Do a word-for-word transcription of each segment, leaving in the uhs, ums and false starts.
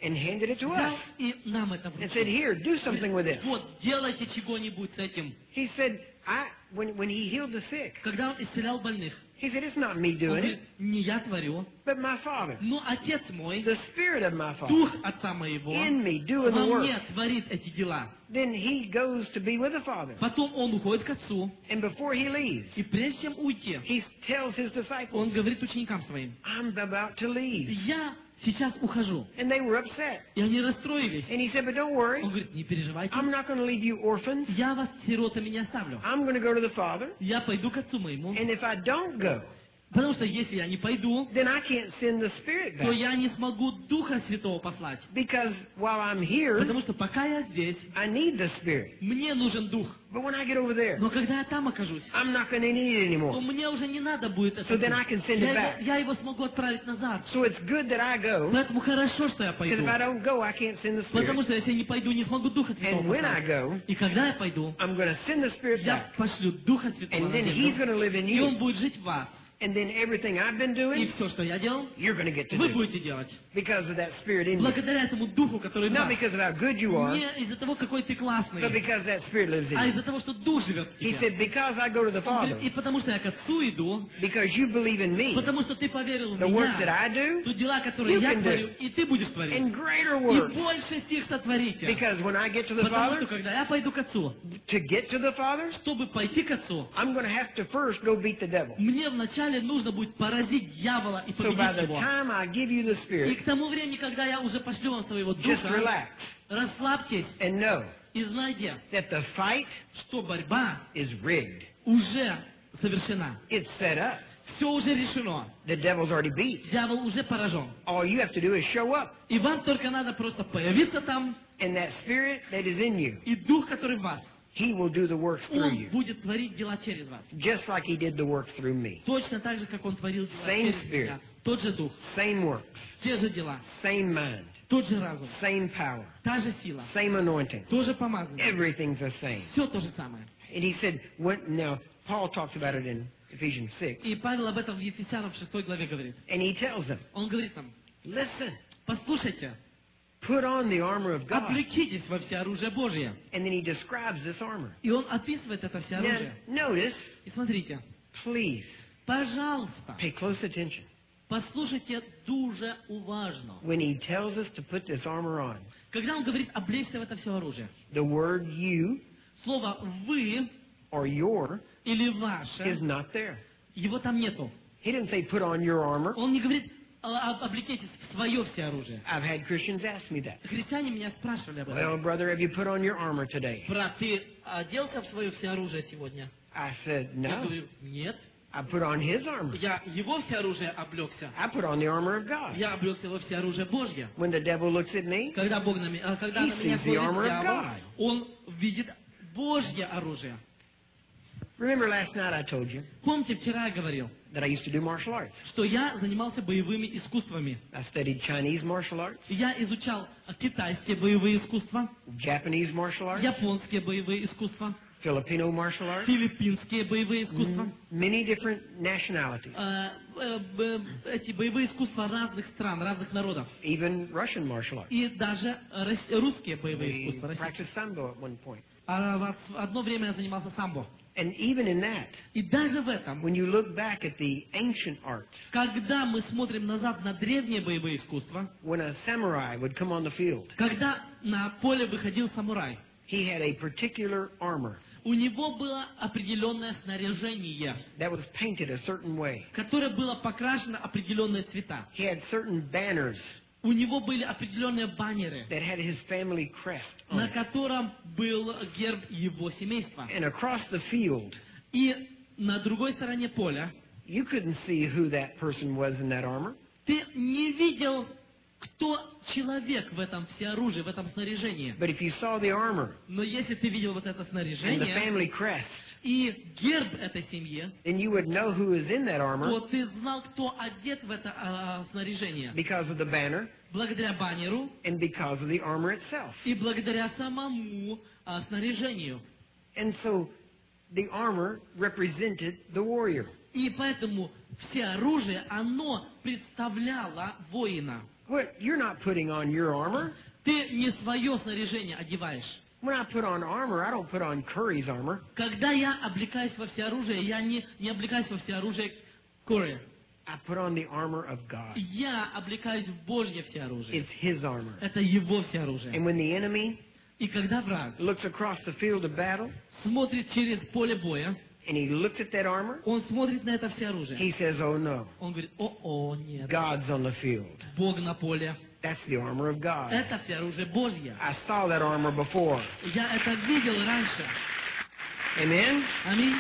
and handed it to взял us и нам это and said, вручил. "Here, do something with this." Вот, делайте чего-нибудь с этим. He said, "I when when he healed the sick, Когда он исцелял больных, he said, it's not me он doing говорит, it, не я творю, but my Father, но Отец мой, the Spirit of my Father, Дух Отца моего, in me doing the во мне work." творит эти дела. Then he goes to be with the Father, Потом он уходит к Отцу, and before he leaves, и прежде чем уйти, he tells his disciples, он говорит ученикам своим, "I'm about to leave," я сейчас ухожу. and they were upset. И они расстроились. And he said, "But don't Он worry, говорит, не переживайте, I'm not going to leave you orphans. я вас сиротами не оставлю. I'm going to go to the Father, Я пойду к Отцу моему, and if I don't go, потому что если я не пойду, then I can't send the Spirit то back. я не смогу Духа Святого послать. Because while I'm here, Потому что пока я здесь, I need the Spirit. мне нужен Дух. But when I get over there, Но когда я там окажусь, I'm not going to need it то anymore. мне уже не надо будет So это. then I can send it Я, back. его- я его смогу отправить назад. So it's good that I go, Поэтому хорошо, что я because пойду. if I don't go, I can't send the Потому Spirit. что если я не пойду, не смогу Духа Святого And when I послать. go, И когда я пойду, I'm going to send the Spirit я back. пошлю Духа Святого And на then He's землю. going to live in И Он you. будет жить в вас. And then everything I've been И doing, все, что я делал, you're going to get to вы do. будете делать. Because of that Spirit in you. Благодаря этому Духу, который в Not вас. because of how good you are, Не из-за того, какой ты классный, but because that Spirit lives а in you. из-за того, что Дух живет в He тебе. said, because I go to the Он говорит, Father, и потому что я к Отцу иду, because you believe in me, потому что ты поверил в the works that меня, I do, то дела, которые you я can do. творю, и ты будешь творить. and greater И works. больше их сотворите. Because when I get to the Потому Father, что когда я пойду к Отцу, to get to the Father, чтобы пойти к Отцу, I'm going to have to first go beat the devil. мне вначале нужно будет поразить дьявола и So by победить the его. time I give you the И Spirit, к тому времени, когда я уже пошлю вам своего just Духа, relax расслабьтесь and know и знайте, that the fight что борьба is rigged. уже совершена. It's set up. Все уже решено. The devil's already beat. Дьявол уже поражен. All you have to do is show up, И вам только надо просто появиться там, and that Spirit that is in you, и Дух, который в вас, He will do the works through Он you, будет творить дела через вас. just like He did the work through me. Точно так же, как Он творил дела Same через Spirit. меня. Тот же Дух, Same works, те же дела, same mind, тот же разум, same power, та же сила, same anointing. то же помазание. Everything's the same. Все то же самое. And He said, when, now, Paul talks about it in Ephesians six, И Павел об этом в Ефесянам в шестой главе говорит. and he tells them, Он говорит нам, listen, послушайте, put on the armor of God. облекитесь во всеоружие Божье. And then he describes this armor. И он описывает это Now, всеоружие. notice, И смотрите, please, пожалуйста, pay close attention. послушайте дуже уважно. When he tells us to put this armor on, Когда он говорит облечься в это все оружие, the word you слово «вы» or your или is «ваше», not there. его там нету. He didn't say put on your armor. Он не говорит «а- об- «облекитесь в свое всеоружие». I've had Christians ask me that. Христиане меня спрашивали об Well, этом. brother, have you put on your armor today? Брат, ты оделся в свое всеоружие сегодня? I said, Я no. говорю, нет. I put on his armor. Я его всеоружие облегся. I put on the armor of God. Я облегся во всеоружие Божье. When the devil looks at me, Когда Бог на меня, а когда He на меня sees the смотрит armor of дьявол, God. он видит Божье оружие. remember last night I told you Помните, вчера я говорил, that I used to do martial arts. что я занимался боевыми искусствами. I studied Chinese martial arts, Я изучал китайские боевые искусства, Japanese martial arts, японские боевые искусства, Filipino martial arts, филиппинские боевые искусства. m- many different nationalities, Э, э, б- эти боевые искусства разных стран, разных народов. even Russian martial arts. И даже рос- русские боевые We искусства. российские. practiced sambo at one point. А в одно время я занимался самбо. And even in that, И даже в этом, when you look back at the ancient arts, когда мы смотрим назад на древние боевые искусства, when a samurai would come on the field, когда на поле выходил самурай, he had a particular armor у него было определенное снаряжение, that was painted a certain way. которое было покрашено определенные цвета. He had certain banners У него были определенные баннеры, that had his family crest on на it. котором был герб его семейства. And across the field, И на другой стороне поля you couldn't see who that person was in that armor. ты не видел, кто человек в этом всеоружии, в этом снаряжении. But if you saw the armor Но если ты видел вот это and the снаряжение family crest, и герб этой семьи, then you would know who is in that то armor ты знал, кто одет в это а, снаряжение. because of the banner Благодаря баннеру and because of the armor itself. и благодаря самому а, снаряжению. And so the armor represented the warrior. И поэтому все оружие, оно представляло воина. What? You're not putting on your armor. Ты не свое снаряжение одеваешь. When I put on armor, I don't put on Curry's armor. Когда я облекаюсь во всеоружие, я не, не облекаюсь во всеоружие Кори. I put on the armor of God. Я облекаюсь в Божье всеоружие. It's His armor. Это Его всеоружие. And when the enemy И когда враг looks across the field of battle, смотрит через поле боя, and he looks at that armor, он смотрит на это всеоружие. he says, oh no, Он говорит, о-о, нет, God's on the field. Бог на поле. That's the armor of God. Это всеоружие Божье. I saw that armor before. Я это видел раньше. Amen? Аминь.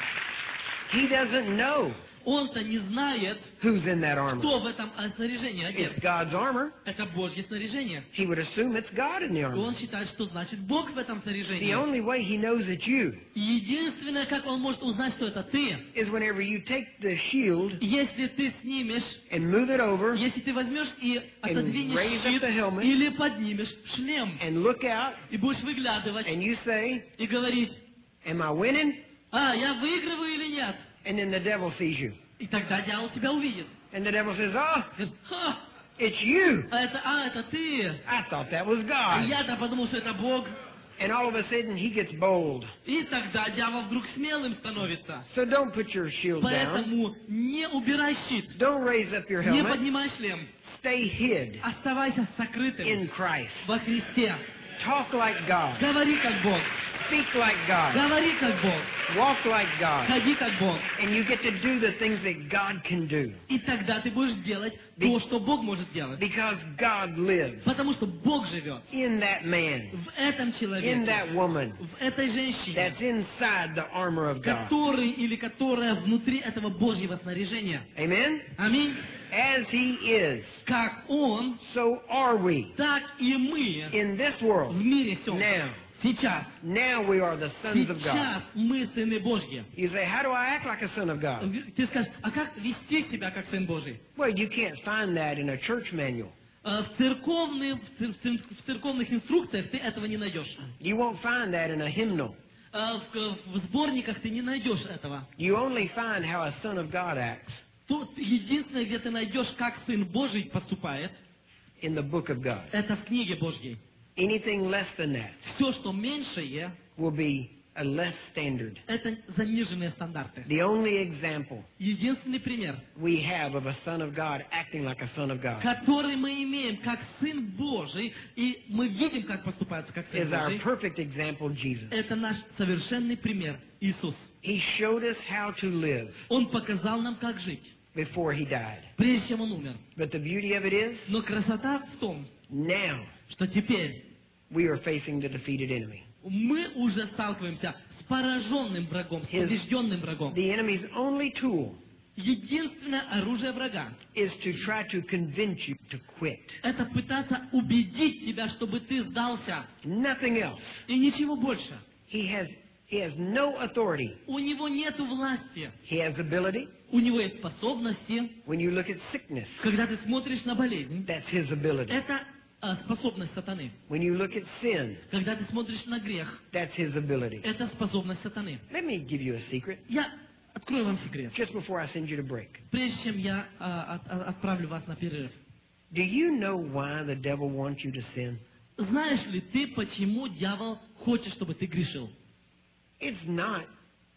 He doesn't know Он-то не знает, who's in that armor. кто в этом снаряжении одет. It's God's armor. Это Божье снаряжение. He would assume it's God in the И armor. он считает, что значит Бог в этом The снаряжении. only way he knows it's you Единственное, как он может узнать, что это ты, is whenever you take the shield если ты снимешь, and move it over если ты возьмешь и отодвинешь raise up щит, the helmet. или поднимешь шлем, and look out и будешь выглядывать, and you say, и говорить, am I winning? а, я выигрываю или нет? And then the devil sees you. И тогда дьявол тебя увидит. And the devil says, oh, Скажет, ха, it's you. а это, а, это ты. I thought that was А God. я-то подумал, что это Бог. And all of a sudden he gets bold. И тогда дьявол вдруг смелым становится. So don't put your shield down. Поэтому не убирай щит, Don't raise up your не helmet. поднимай шлем. Stay hid Оставайся сокрытым in Christ. во Христе. Talk like God. Говори как Бог. Speak like God. Говори как Бог. Walk like God. Ходи как Бог. And you get to do the things that God can do. И тогда ты будешь делать Be- то, что Бог может делать. Because God lives Потому что Бог живет in that man, в этом in человеке, that woman в этой женщине, that's inside the armor of God. который или которая внутри этого Божьего снаряжения. Amen? Аминь. As He is, Как Он, so are we так и мы in this в world. мире всем. Now, Сейчас. now we are the sons of God. Сейчас мы сыны Божьи. You say, how do I act like a son of God? Ты скажешь, а как вести себя как сын Божий? Well, you can't find that in a church manual. Э, В церковных, в цер- в цер- в церковных инструкциях ты этого не найдешь. You won't find that in a hymnal. Э, В, в сборниках ты не найдешь этого. You only find how a son of God acts Тут единственное, где ты найдешь, как сын Божий поступает, in the book of God. это в книге Божьей. Anything less than that Все, что меньшее, will be a less standard. это заниженные стандарты. The only example Единственный пример, we have of a son of God acting like a son of God который мы имеем как сын Божий, и мы видим, как поступает как сын is our Божий, perfect example, Jesus. это наш совершенный пример, Иисус. He showed us how to live Он показал нам, как жить, before He died. прежде чем Он умер. But the beauty of it is, Но красота в том, now что теперь we are facing the defeated enemy. мы уже сталкиваемся с пораженным врагом, с His- побежденным врагом. The enemy's only tool Единственное оружие врага is to try to convince you to quit. — это пытаться убедить тебя, чтобы ты сдался. Nothing else. И ничего больше. He has, he has no authority. У него нет власти. He has ability. У него есть способности. When you look at sickness, Когда ты смотришь на болезнь, that's His ability. это а, способность сатаны. When you look at sin, Когда ты смотришь на грех, that's His ability. это способность сатаны. Let me give you a secret. Я открою вам секрет. Just before I send you to break. Прежде чем я а, от- от- отправлю вас на перерыв. Do you know why the devil wants you to sin? Знаешь ли ты, почему дьявол хочет, чтобы ты грешил? It's not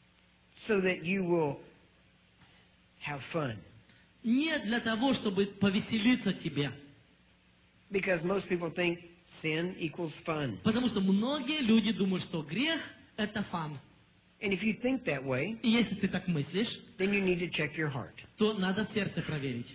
so that you will have fun. Не для того, чтобы повеселиться тебе. Because most people think sin equals fun. Потому что многие люди думают, что грех – это фан. And if you think that way, И если ты так мыслишь, then you need to check your heart. то надо сердце проверить.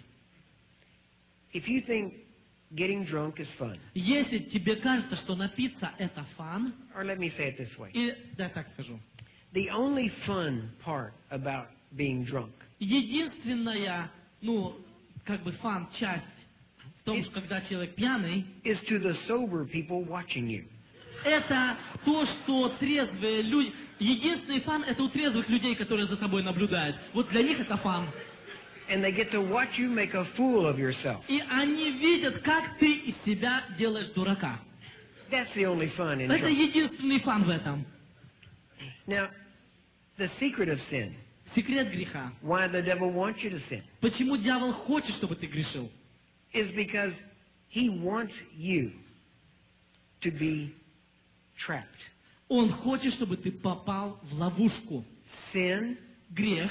If you think getting drunk is fun, Если тебе кажется, что напиться – это фан, or let me say it this way, и да, так скажу, the only fun part about being drunk единственная, ну, как бы фан, часть в том, И- что когда человек пьяный, is to the sober people watching you. это то, что трезвые люди... Единственный фан – это у трезвых людей, которые за тобой наблюдают. Вот для них это фан. And they get to watch you make a fool of yourself. И они видят, как ты из себя делаешь дурака. That's the only fun in Это drunk. единственный фан в этом. Now, the secret of sin, Секрет греха. why the devil wants you to sin, Почему дьявол хочет, чтобы ты грешил? is because He wants you to be trapped. Он хочет, чтобы ты попал в ловушку. Sin Грех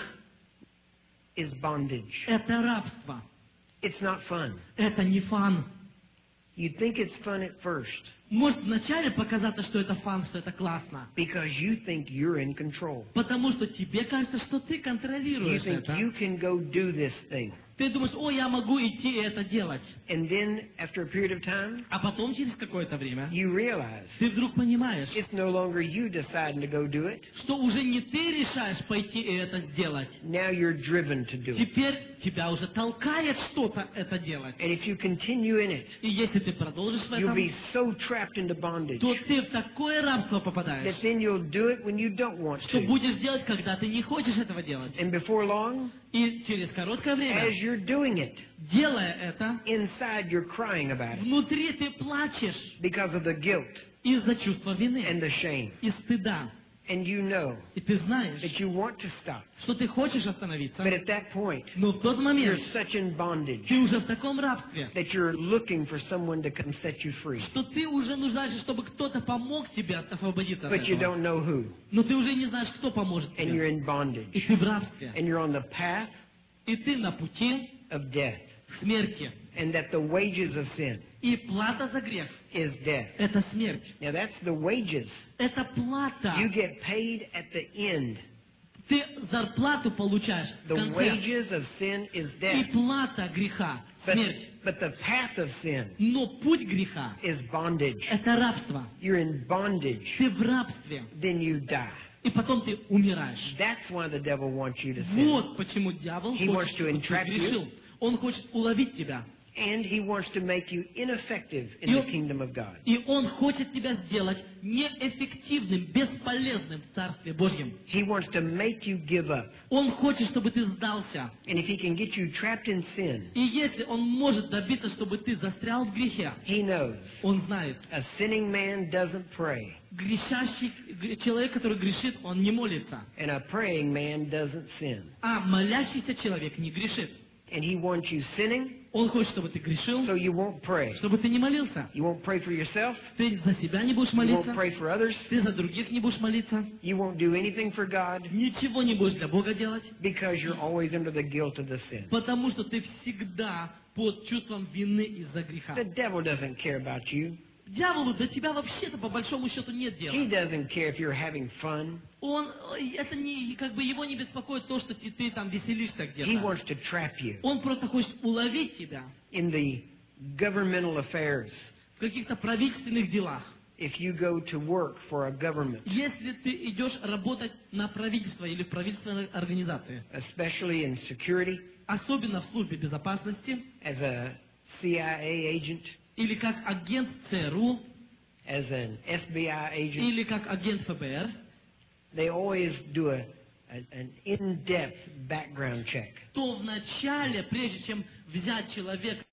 is bondage. – это рабство. It's not fun. Это не фан. You think it's fun at first Может вначале показаться, что это фан, что это классно. because you think you're in control. Потому что тебе кажется, что ты You контролируешь think это. you can go do this thing. Ты думаешь, о, я могу идти и это делать. And then, after a period of time, А потом, через какое-то время, you realize ты вдруг понимаешь, it's no longer you deciding to go do it. что уже не ты решаешь пойти и это сделать. Now you're driven to do it. Теперь тебя уже толкает что-то это делать. And if you continue in it, И если ты продолжишь в you'll этом, be so trapped into bondage то ты в такое рабство that попадаешь, then you'll do it when you don't want что to. будешь делать, когда ты не хочешь этого делать. And before long, И через короткое as время, you're doing it, делая это, inside you're crying about it внутри ты плачешь because of the guilt из-за чувства and вины the shame. и стыда. And you know И ты знаешь, that you want to stop. что ты хочешь остановиться, But at that point, но в тот момент you're such in bondage ты уже в таком рабстве, that you're looking for someone to come set you free. что ты уже нуждаешься, чтобы кто-то помог тебе освободиться от But you этого. don't know who. Но ты уже не знаешь, кто поможет And тебе. you're in И bondage. ты в рабстве. And you're on the path И ты на пути of death. к смерти. And that the wages of sin И плата за грех is death. – это смерть. Now that's the wages. Это плата. You get paid at the end. Ты зарплату получаешь в The конце. wages of sin is И death. плата греха – But, смерть. but the path of sin Но путь греха is bondage. – это рабство. You're in bondage. Ты в рабстве. Then you die. И потом ты умираешь. That's why the devil wants you to sin. Вот почему дьявол He wants хочет, to чтобы ты entrap you. грешил. Он хочет уловить тебя. And he wants to make you ineffective in You- the kingdom of God. И он хочет тебя сделать неэффективным, бесполезным в Царстве Божьем. He wants to make you give up. Он хочет, чтобы ты сдался. And if he can get you trapped in sin, И если он может добиться, чтобы ты застрял в грехе, he knows он знает, a sinning man doesn't pray, грешащий г- человек, который грешит, он не молится. and a praying man doesn't sin. А молящийся человек не грешит. And he wants you sinning Он хочет, чтобы ты грешил, so you won't pray. чтобы ты не молился. You won't pray for yourself. Ты за себя не будешь You won't молиться, pray for others. ты за других не будешь молиться, You won't do anything for God ничего не будешь для Бога делать, because you're always under the guilt of the sin. потому что ты всегда под чувством вины из-за греха. The devil doesn't care about you. Дьяволу до тебя вообще-то по большому счету нет He дела. doesn't care if you're having fun. Он, ой, это не, как бы его не беспокоит то, что ты, ты там веселишься He где-то. wants to trap you Он просто хочет уловить тебя in the governmental affairs. в каких-то правительственных делах. If you go to work for a government, Если ты идешь работать на правительство или в правительственной организации, especially in security, особенно в службе безопасности, as a C I A agent, или как агент ЦРУ, as an F B I agent, или как агент ФБР, they always do a, a, an in-depth background check. то вначале, прежде чем взять человека,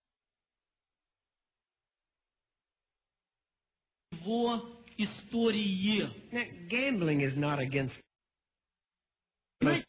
его истории. Now, gambling is not against. Знаете,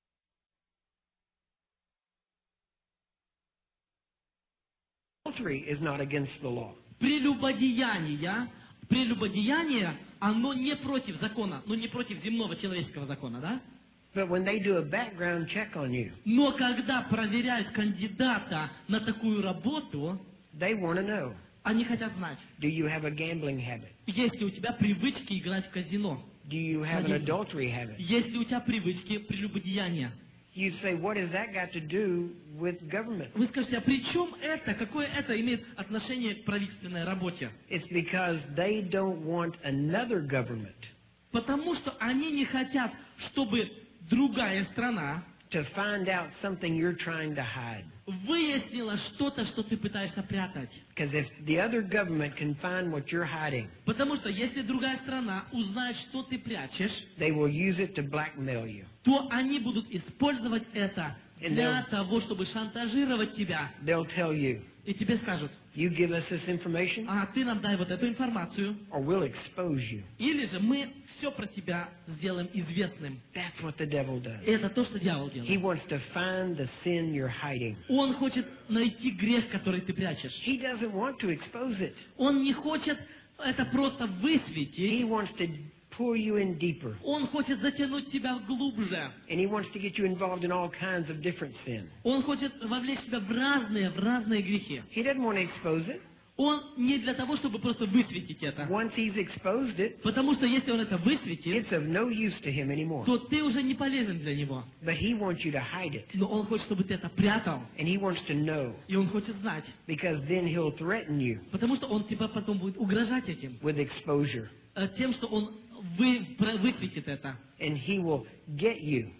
Adultery is not against the law. Прелюбодеяние, прелюбодеяние, оно не против закона, но не против земного человеческого закона, да? But when they do a background check on you, Но когда проверяют кандидата на такую работу, they want to know, они хотят знать, do you have a gambling habit? есть ли у тебя привычки играть в казино, Do you have an Надеюсь. adultery habit? есть ли у тебя привычки прелюбодеяния. You say, what has that got to do with government? Вы скажете, а при чем это? Какое это имеет отношение к правительственной работе? It's because they don't want another government Потому что они не хотят, чтобы другая страна to find out something you're trying to hide. выяснила что-то, что ты пытаешься прятать. Because if the other government can find what you're hiding, Потому что если другая страна узнает, что ты прячешь, they will use it to blackmail you. то они будут использовать это And для they'll, того, чтобы шантажировать тебя. they'll tell you, И тебе скажут, you give us this information а ты нам дай вот эту информацию, or we'll expose you. или же мы все про тебя сделаем известным. That's what the devil does. И это то, что дьявол He делает. wants to find the sin you're hiding. Он хочет найти грех, который ты прячешь. He doesn't want to expose it. Он не хочет это просто He высветить. wants to pull you in deeper. Он хочет затянуть тебя глубже. And he wants to get you involved in all kinds of different sin. Он хочет вовлечь тебя в разные, в разные грехи. He doesn't want to expose it. Он не для того, чтобы просто высветить это. Once he's exposed it, Потому что если он это высветит, it's of no use to him anymore. то ты уже не полезен для него. But he wants you to hide it. Но он хочет, чтобы ты это прятал. And he wants to know. И он хочет знать. Because then he'll threaten you Потому что он тебя потом будет угрожать этим. with exposure. э, Тем, что он вы, про- высветит это. And he will get you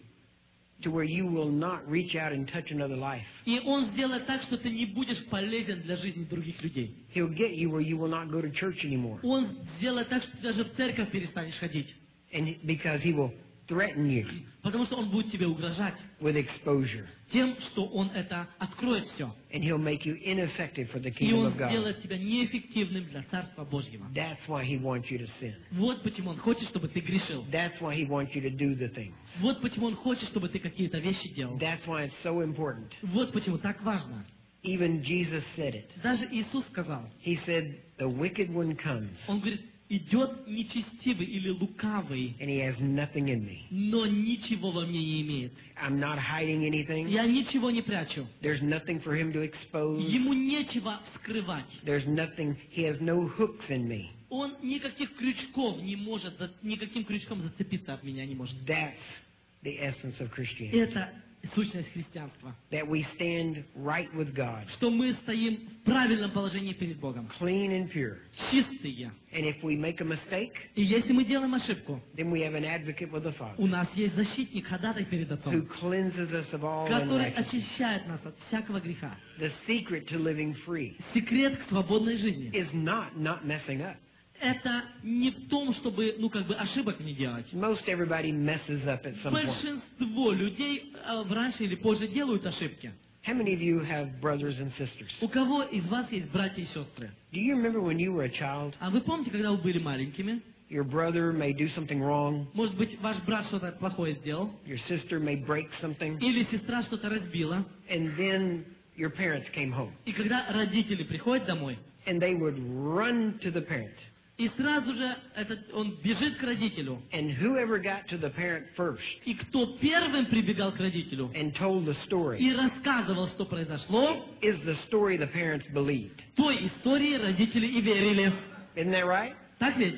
to where you will not reach out and touch another life. И он сделает так, что ты не будешь полезен для жизни других людей. He'll get you where you will not go to church anymore. Он сделает так, что ты даже в церковь перестанешь ходить. And because he will threaten you Потому что он будет тебе угрожать with exposure. тем, что он это откроет все. And he'll make you ineffective for the И kingdom он of God. сделает тебя неэффективным для Царства Божьего. That's why he wants you to sin. Вот почему он хочет, чтобы ты грешил. That's why he wants you to do the things. Вот почему он хочет, чтобы ты какие-то вещи делал. That's why it's so important. Вот почему так важно. Even Jesus said it. Даже Иисус сказал, He said, the wicked one comes, он говорит, идет нечестивый или лукавый, and he has nothing in me. но ничего во мне не имеет. I'm not hiding anything. Я ничего не прячу. There's nothing for him to expose. Ему нечего скрывать. There's nothing, he has no hooks in me. Он никаких крючков не может, за- никаким крючком зацепиться от меня не может. That's the essence of Christianity. Это сущность христианства. That we stand right with God, Что мы стоим в правильном положении перед Богом. clean and pure. Чистые. And if we make a mistake, И если мы делаем ошибку, then we have an advocate with the Father у нас есть защитник, ходатай перед who Отцом, cleanses us of all который unrighteousness. очищает нас от всякого греха. The secret to living free Секрет к свободной жизни. is not not messing up. Это не в том, чтобы, ну, как бы, ошибок не делать. Most everybody messes up at some point. Большинство людей э, раньше или позже делают ошибки. How many of you have brothers and sisters? У кого из вас есть братья и сестры? Do you remember when you were a child? А вы помните, когда вы были маленькими? Your brother may do something wrong. Может быть, ваш брат что-то плохое сделал? Your sister may break something. Или сестра что-то разбила? And then your parents came home. И когда родители приходят домой, And they would run to the parent. и сразу же этот, он бежит к родителю. And whoever got to the parent first И кто первым прибегал к родителю and told the story и рассказывал, что произошло, is the story the parents believed. той истории родители и верили. Isn't that right? Так ведь?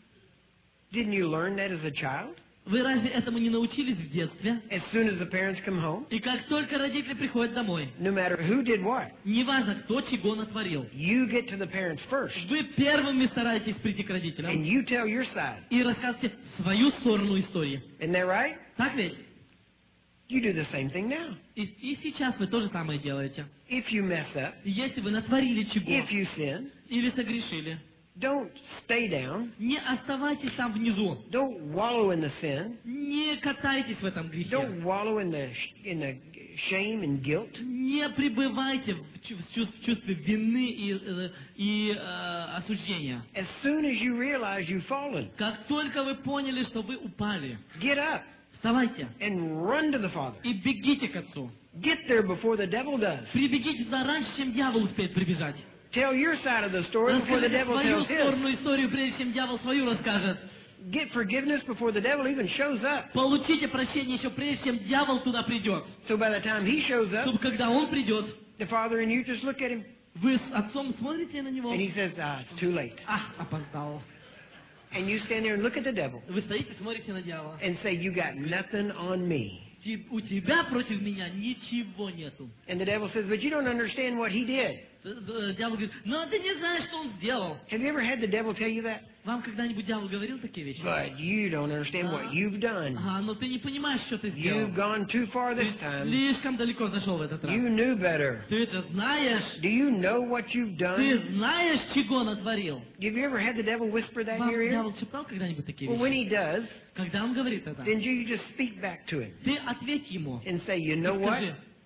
Didn't you learn that as a child? Вы разве этому не научились в детстве? As soon as the parents come home, И как только родители приходят домой, no matter who did what, неважно, кто чего натворил, you get to the parents first вы первыми стараетесь прийти к and родителям you tell your side. и рассказываете свою сторону истории. Isn't that right? Так ведь? You do the same thing now. И, и сейчас вы то же самое делаете. If you mess up, Если вы натворили чего if you sin, или согрешили, don't stay down. не оставайтесь там внизу. Don't wallow in the sin. Не катайтесь в этом грехе. Don't wallow in the in the shame and guilt. Не пребывайте в, чу- в чувс- в чувстве вины и, э, и э, осуждения. As soon as you realize you've fallen, Как только вы поняли, что вы упали, get up вставайте and run to the Father. и бегите к Отцу. Get there before the devil does. Прибегите туда раньше, чем дьявол успеет прибежать. Tell your side of the story before the Расскажите devil свою tells his. сторону историю, прежде чем дьявол свою расскажет. Get forgiveness before the devil even shows up. Получите прощение еще прежде, чем дьявол туда придет. So by the time he shows up, Чтобы когда он придет, the Father and you just look at him вы с отцом смотрите на него. and he says, ah, it's too late. Ах, опоздал. And you stand there and look at the devil Вы стоите, смотрите на дьявола. and say, you got nothing on me. Ти- У тебя против меня ничего нету. And the devil says, but you don't understand what he did. Д- д- Дьявол говорит, ну ты не знаешь, что он сделал. Have you ever had the devil tell you that? Вам когда-нибудь дьявол говорил такие вещи? But you don't understand what you've done. Ага, но ты не понимаешь, что ты сделал. You've gone too far Ты this time. слишком далеко зашел в этот раз. You knew better. Ты же знаешь, Do you know what you've ты done? знаешь, чего натворил. Have you ever had the devil whisper that in Вам your ear? дьявол шептал когда-нибудь такие Well, when вещи? he does, Когда он говорит это, then you just speak back to him ты ответь ему. and say, you И know what? скажи,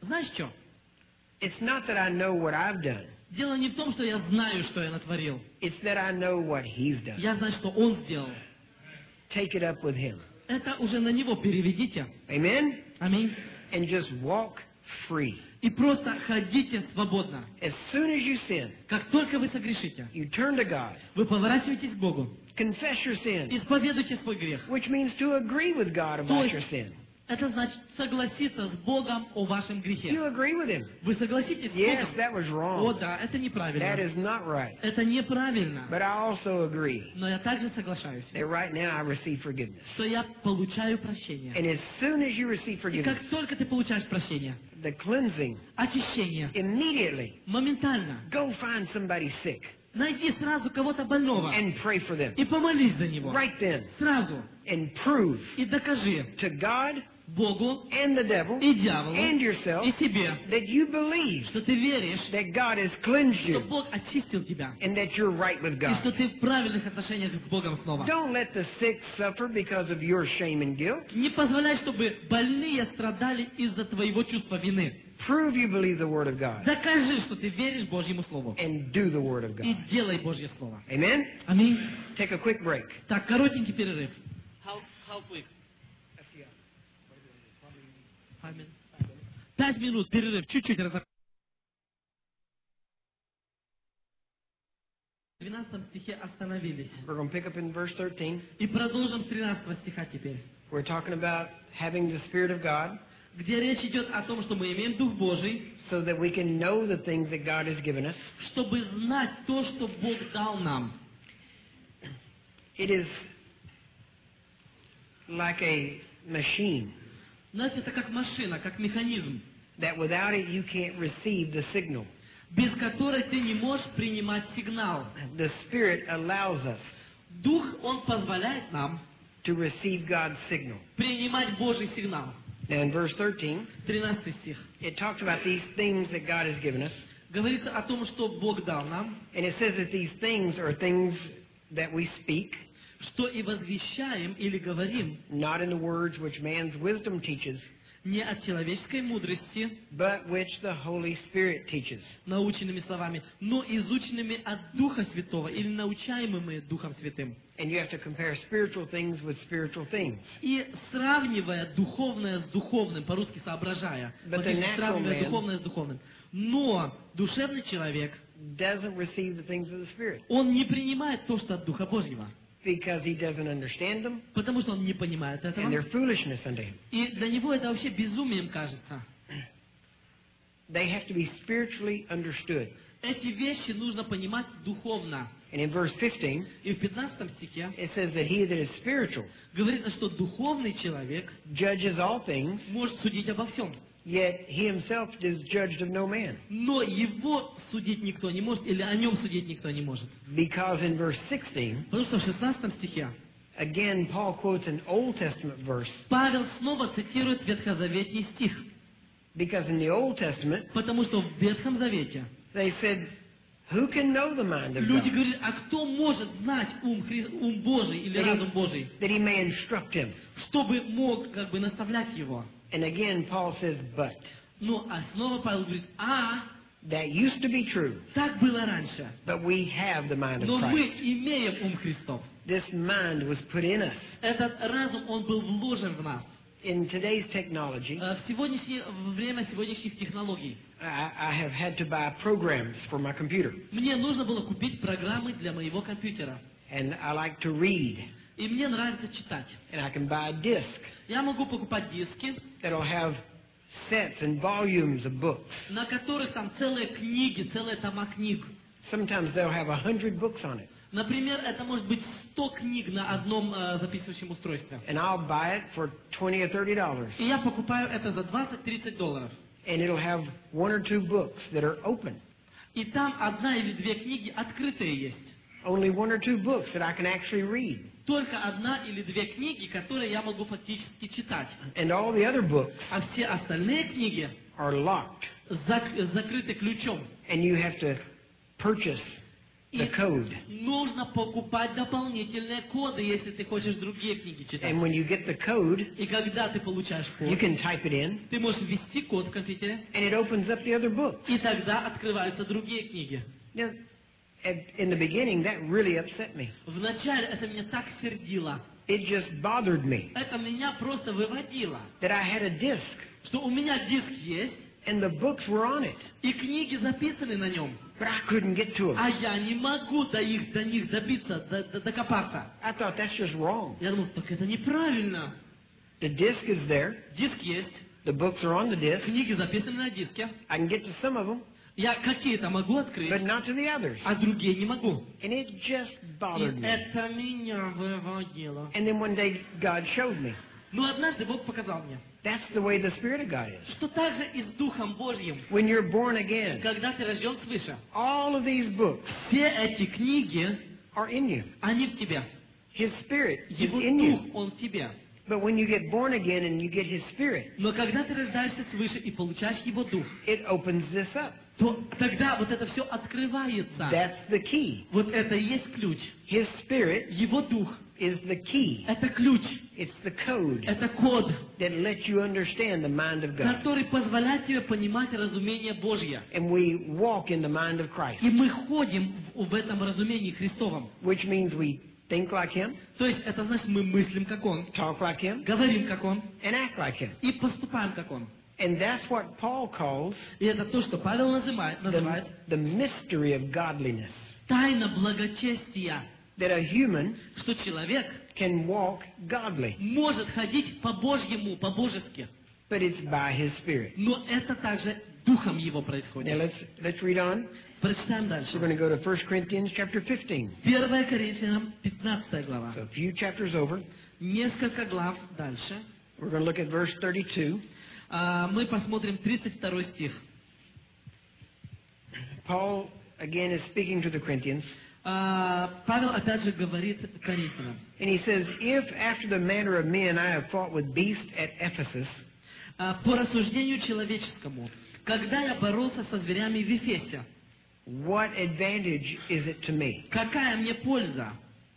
Знаешь что? It's not that I know what I've done. Дело не в том, что я знаю, что я натворил. It's that I know what He's done. Я знаю, что Он сделал. Take it up with Him. Это уже на Него переведите. Amen? Аминь. And just walk free. И просто ходите свободно. As soon as you sin, Как только вы согрешите, you turn to God. вы поворачиваетесь к Богу, Confess your sin, исповедуйте свой грех. which means to agree with God То about есть, your sin. это значит согласиться с Богом о вашем грехе. You agree with Him. Вы согласитесь с Yes, Богом? that was О, wrong. да, это That неправильно. is not right. Это неправильно. But I also agree Но я также соглашаюсь, that right now I receive forgiveness. что я получаю прощение. And as soon as you receive И forgiveness, как только ты получаешь прощение, the cleansing, очищение, immediately моментально, go find somebody sick найди сразу кого-то больного and pray for them. и помолись за него. Right then. Сразу. And prove И докажи to God Богу and the devil и дьяволу and yourself и себе, that you believe что ты веришь, that God has cleansed что you Бог очистил тебя, and that you're right with и что God. ты в правильных отношениях с Богом снова. Don't let the sick suffer because of your shame and guilt. Не позволяй, чтобы больные страдали из-за твоего чувства вины. Prove you believe the Word of God Докажи, что ты веришь Божьему Слову. and do the Word of И God. делай Божье Слово. Amen? Аминь. Take a quick break. Так, коротенький перерыв. How, how quick? Five minutes. Пять минут, перерыв, чуть-чуть разок. В двенадцатом стихе остановились. We're going to pick up in verse thirteen. И продолжим с тринадцатого стиха теперь. We're talking about having the Spirit of God Где речь идет о том, что мы имеем Дух Божий, so that we can know the things that God has given us. чтобы знать то, что Бог дал нам. It is like a machine Знаете, это как машина, как механизм, that without it you can't receive the signal. без которой ты не можешь принимать сигнал. The Spirit allows us Дух, Он позволяет нам to receive God's signal. принимать Божий сигнал. Now in verse thirteen, тринадцатый стих. it talks about these things that God has given us. Говорится о том, что Бог дал нам, And it says that these things are things that we speak, что и возвещаем или говорим not in the words which man's wisdom teaches, не от человеческой мудрости, but which the Holy Spirit teaches. наученными словами, но изученными от Духа Святого или научаемыми Духом Святым. And you have to compare spiritual things with spiritual things. И сравнивая духовное с духовным, по-русски соображая, But вот the здесь natural сравнивая man- духовное с духовным. Но душевный человек, Doesn't receive the things of the Spirit он не принимает то, что от Духа Божьего, because he doesn't understand them потому что он не понимает этого. and they're foolishness unto him. И для него это вообще безумием кажется. They have to be spiritually understood. Эти вещи нужно понимать духовно. And in verse fifteen, И в пятнадцатом стихе it says that he that is spiritual говорится, что духовный человек judges all things, может судить обо всем. yet he himself is judged of no man. Но его судить никто не может, или о нем судить никто не может. Because in verse sixteen, Потому что в шестнадцатом стихе again, Paul quotes an Old Testament verse. Павел снова цитирует ветхозаветний стих. Because in the Old Testament, Потому что в Ветхом Завете they said, who can know the mind of люди God? говорили, а кто может знать ум, Хри... ум Божий или That разум he, Божий, that he may instruct him. чтобы мог как бы наставлять его. And again, Paul says, but. Ну, а снова Павел говорит, а, That used to be true, так было раньше. but we have the mind of Но мы Christ. имеем ум Христов. This mind was put in us. Этот разум, он был вложен в нас. In today's technology, Э, В сегодняшнее в время сегодняшних технологий I, I have had to buy programs for my computer. мне нужно было купить программы для моего компьютера. And I like to read. И мне нравится читать. And I can buy a disc Я могу покупать диски, that'll have sets and volumes of books. на которых там целые книги, целые тома книг. Sometimes they'll have a hundred books on it. Например, это может быть сто книг на одном э, записывающем устройстве. And I'll buy it for twenty or thirty dollars. И я покупаю это за двадцать-тридцать долларов. And it'll have one or two books that are open. И там одна или две книги открытые есть. Only one or two books that I can actually read. Только одна или две книги, которые я могу фактически читать. And all the other books А все остальные книги are locked. зак- закрыты ключом. And you have to purchase the code. нужно покупать дополнительные коды, если ты хочешь другие книги читать. And when you get the code, И когда ты получаешь код, you can type it in, ты можешь ввести код в компьютере, and it opens up the other book. и тогда открываются другие книги. Now, at, in the beginning, that really upset me. Вначале это меня так сердило. It just bothered me Это меня просто выводило. that I had a disc, Что у меня диск есть, and the books were on it, и книги записаны на нем. but I couldn't get to them. А я не могу до, их, до них добиться, до, до- докопаться. I thought that's just wrong. Я думал, так это неправильно. The disc is there, Диск есть, the books are on the disc. книги записаны на диске. I can get to some of them, Я какие-то могу открыть, but not to the others. а другие не могу. And it just И bothered me. это меня выводило. And then one day, God showed me Но однажды Бог показал мне, that's the way the Spirit of God is. что также и с Духом Божьим, When you're born again, когда ты рожден свыше, all of these books все эти книги, are in you. они в тебе. His Spirit is Его in you. Дух, Он в тебе. But when you get born again and you get His Spirit, Но когда ты рождаешься свыше и получаешь Его Дух, it opens this up. то тогда вот это все открывается. That's the key. Вот это и есть ключ. His Spirit Его Дух is the key. – это ключ, It's the code это код, that lets you understand the mind of God. который позволяет тебе понимать разумение Божье. And we walk in the mind of Christ, И мы ходим в, в этом разумении Христовом. which means we think like Him, То есть это значит, мы мыслим, как Он, talk like Him, говорим, как Он, and act like Him. и поступаем, как Он. And that's what Paul calls И это то, что Павел называет, the, называет the mystery of godliness. тайна благочестия, That a human что человек can walk godly, может ходить по-божьему, по-божески, but it's by His Spirit. но это также Духом Его Now происходит. let's let's read on. Прочитаем We're дальше. going to go to First Corinthians chapter fifteen. первое Коринфянам, пятнадцатая глава. So a few chapters over. Несколько глав дальше. We're going to look at verse thirty-two. А, Мы посмотрим тридцать второй стих. Paul again is speaking to the Corinthians, А, Павел опять же говорит Коринфянам. and he says, "If after the manner of men I have fought with beasts at Ephesus, А, По рассуждению человеческому, когда я боролся со зверями в Ефесе, what advantage is it to me какая мне польза,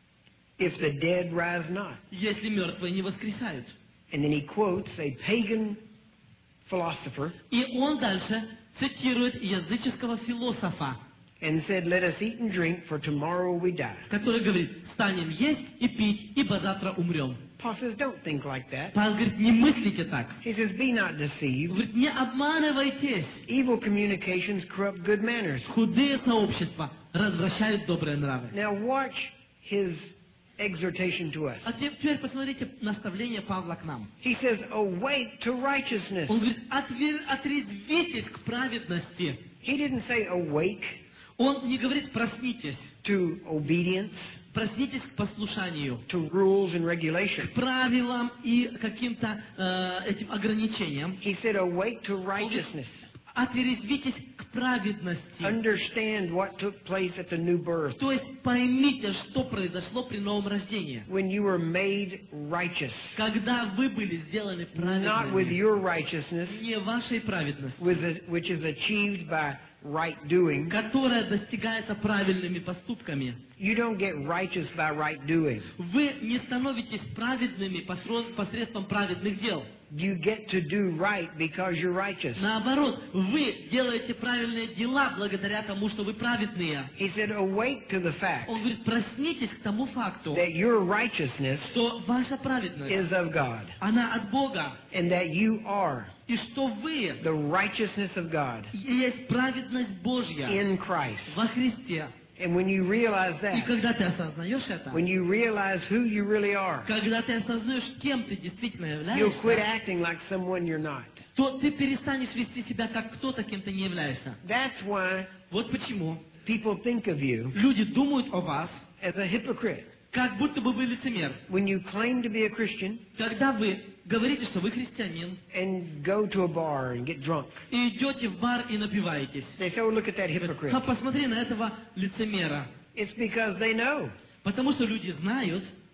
if the dead rise not?" если мертвые не воскресают? And then he quotes a pagan philosopher И он дальше цитирует языческого философа, and said, "Let us eat and drink, for tomorrow we die." который говорит: станем есть и пить, ибо завтра умрем. Paul says, "Don't think like that." Павел говорит: не мыслите так. He says, "Be not deceived. Говорит: не обманывайтесь. Evil communications corrupt good manners." Худые сообщества развращают добрые нравы. Now watch his exhortation to us. А теперь посмотрите наставление Павла к нам. He says, "Awake to righteousness." Он говорит: «Отве- отрезвитесь к праведности». He didn't say awake Он не говорит: проснитесь. to obedience, Проснитесь к послушанию, to rules and regulations. к правилам и каким-то э, этим ограничениям. He said, "Awake to righteousness." Отрезвитесь к праведности. Understand what took place at the new birth То есть поймите, что произошло при новом рождении. when you were made righteous, Когда вы были сделаны not with праведными, your righteousness, не вашей праведностью, with a, which is achieved by right doing. которая достигается правильными поступками. You don't get righteous by right doing. Вы не становитесь праведными посро- посредством праведных дел. You get to do right because you're righteous. Наоборот, вы делаете правильные дела благодаря тому, что вы праведные. He said, "Awake to the fact Он говорит: проснитесь к тому факту, that your righteousness что ваша праведность, is of God, она от Бога, and that you are и что вы the righteousness of God есть праведность Божья in Christ." во Христе. And when you realize И that, когда ты осознаешь это, when you realize who you really are, когда ты осознаешь, кем ты действительно you'll quit являешься, acting like someone you're not. то ты перестанешь вести себя как кто-то, кем ты не являешься. That's why Вот почему people think of you люди думают о вас, as a hypocrite. как будто бы вы лицемер. When you claim to be a Christian Когда вы говорите, что вы христианин, and go to a bar and get drunk, и идете в бар и напиваетесь. they say, "Oh, look at that hypocrite." А посмотри на этого лицемера. It's because they know Потому что люди знают,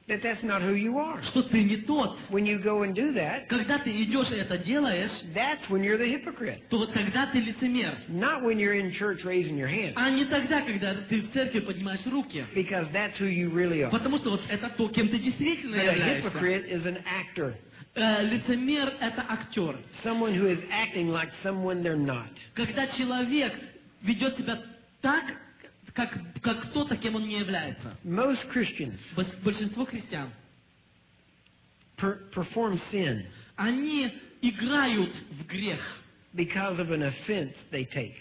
that that's not who you are. что ты не тот. When you go and do that, Когда ты идешь и это делаешь, that's when you're the hypocrite. то вот тогда ты лицемер. Not when you're in church raising your hand, А не тогда, когда ты в церкви поднимаешь руки. because that's who you really are. Потому что вот это то, кем ты действительно But a являешься. hypocrite is an actor, Э, лицемер — это актер. someone who is acting like someone they're not. Когда человек ведет себя так, как, как кто-то, кем он не является. Most Christians Бос- Большинство христиан, per- perform sin они играют в грех because of an offense they take.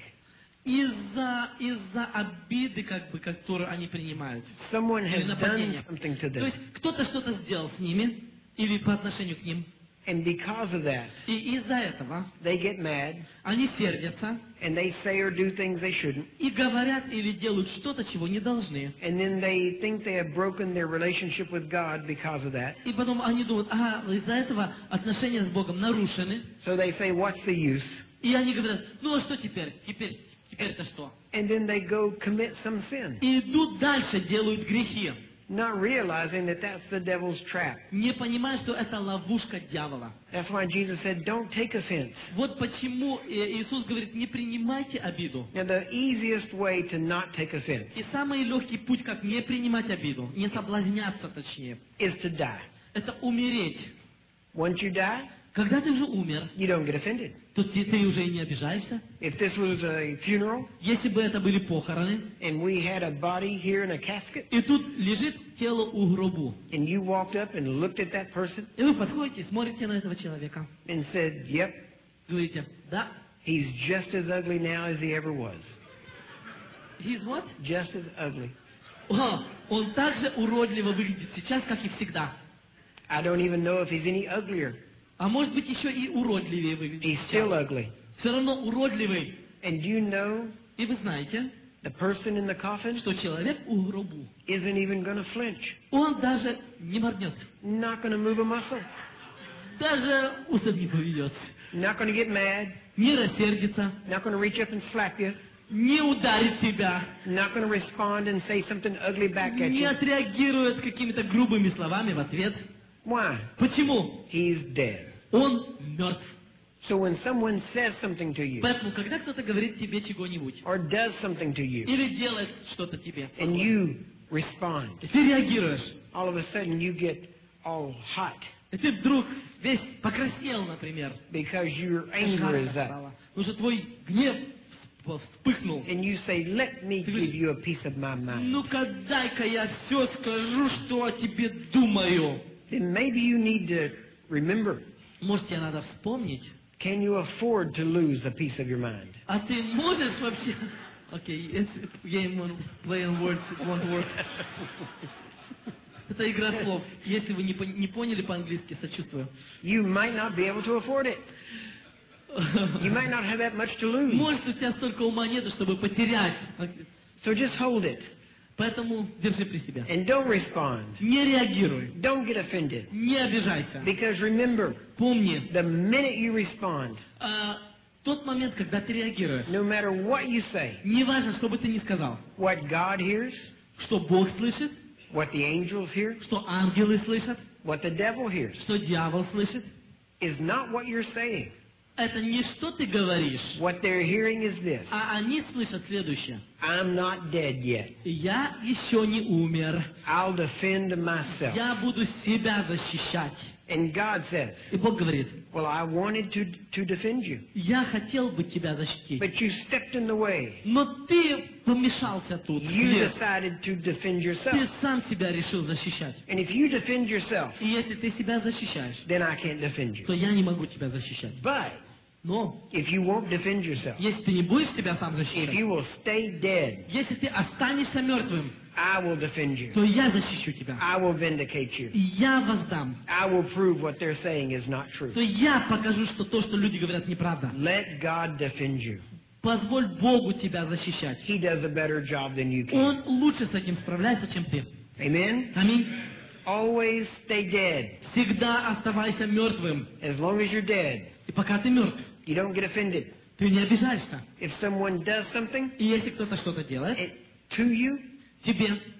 из-за из-за обиды, как бы, которую они принимают. Someone Или has done нападения. something to То them, есть кто-то что-то сделал с ними, или по отношению к ним, and because of that, и из-за этого they get mad, они сердятся and they say or do things they shouldn't, и говорят или делают что-то, чего не должны. and then they think they have broken their relationship with God because of that. И потом они думают, ага, из-за этого отношения с Богом нарушены. So they say, what's the use? И они говорят, ну а что теперь? Теперь, теперь-то что? And then they go commit some sin, И идут дальше, делают грехи, not realizing that that's the devil's trap. не понимая, что это ловушка дьявола. That's why Jesus said, don't take offense. Вот почему э, Иисус говорит, не принимайте обиду. Now, the easiest way to not take offense И самый легкий путь, как не принимать обиду, не соблазняться точнее, is to die. это умереть. Once you die, Когда ты уже умер, you don't get offended. то ты, ты уже и не обижаешься. If this was a funeral Если бы это были похороны, and we had a body here in a casket, и тут лежит тело у гробу, and you walked up and looked at that person и вы подходите, смотрите на этого человека, and said, yep, говорите, да, he's just as ugly now as he ever was. he's what? Just as ugly. О, он так же уродливо выглядит сейчас, как и всегда. I don't even know if he's any uglier. А может быть, еще и уродливее выглядит He's still сейчас. ugly. Все равно уродливый. And you know И вы знаете, the person in the coffin что человек у гробу, isn't even going to flinch, он даже не моргнет, not going to move a muscle, даже усом не поведет, not going to get mad, не рассердится, not going to reach up and slap you, не ударит тебя, not going to respond and say something ugly back at не you. отреагирует какими-то грубыми словами в ответ. Why? Почему? He's dead. Он мертв. So when someone says something to you Поэтому, когда кто-то говорит тебе чего-нибудь, or does something to you или делает что-то тебе, and you respond, и ты реагируешь, all of a sudden you get all hot и ты вдруг весь покраснел, например, because your anger is жарко up. стало, потому что твой гнев всп- вспыхнул. And you say, let me give you a piece of my mind. Ну-ка, дай-ка я все скажу, что о тебе думаю. Then maybe you need to remember, Может, тебе надо вспомнить, can you afford to lose a piece of your mind? а ты можешь вообще... Окей, okay, game on play on words, it won't work. Это игра слов. Если вы не, пон- не поняли по-английски, сочувствую. You might not be able to afford it. You might not have that much to lose. Может, у тебя столько ума нету, чтобы потерять. Окей. So just hold it Поэтому держи при себе. and don't respond. Не реагируй. Don't get offended. Не обижайся. Because remember, Помни, the minute you respond, а, тот момент, когда ты реагируешь, no matter what you say, не важно, что бы ты ни сказал, what God hears, что Бог слышит, what the angels hear, что ангелы слышат, what the devil hears, что дьявол слышит, is not what you're saying. это не что ты говоришь, What they're hearing is this: а они слышат следующее. I'm not dead yet. Я еще не умер. I'll defend myself. Я буду себя защищать. And God says, И Бог говорит, well, I wanted to, to defend you, я хотел бы тебя защитить. but you stepped in the way. Но ты помешался тут. You Лев. decided to defend Ты yourself. сам себя решил защищать. And if you defend yourself, И если ты себя защищаешь, then I can't defend you. то я не могу тебя защищать. But Но if you won't defend yourself, если ты не будешь себя сам if защищать, you will stay dead, если ты останешься мертвым, I will defend you. то я защищу тебя. I will vindicate you. И я воздам. I will prove what they're saying is not true. То я покажу, что то, что люди говорят, неправда. Let God defend you. Позволь Богу тебя защищать. He does a better job than you can. Он лучше с этим справляется, чем ты. Amen? Аминь. Always stay dead. Всегда оставайся мертвым. As long as you're dead, И пока ты мертв, you don't get offended. ты не обижаешься. If someone does something И если кто-то что-то делает, it, to you, тебе,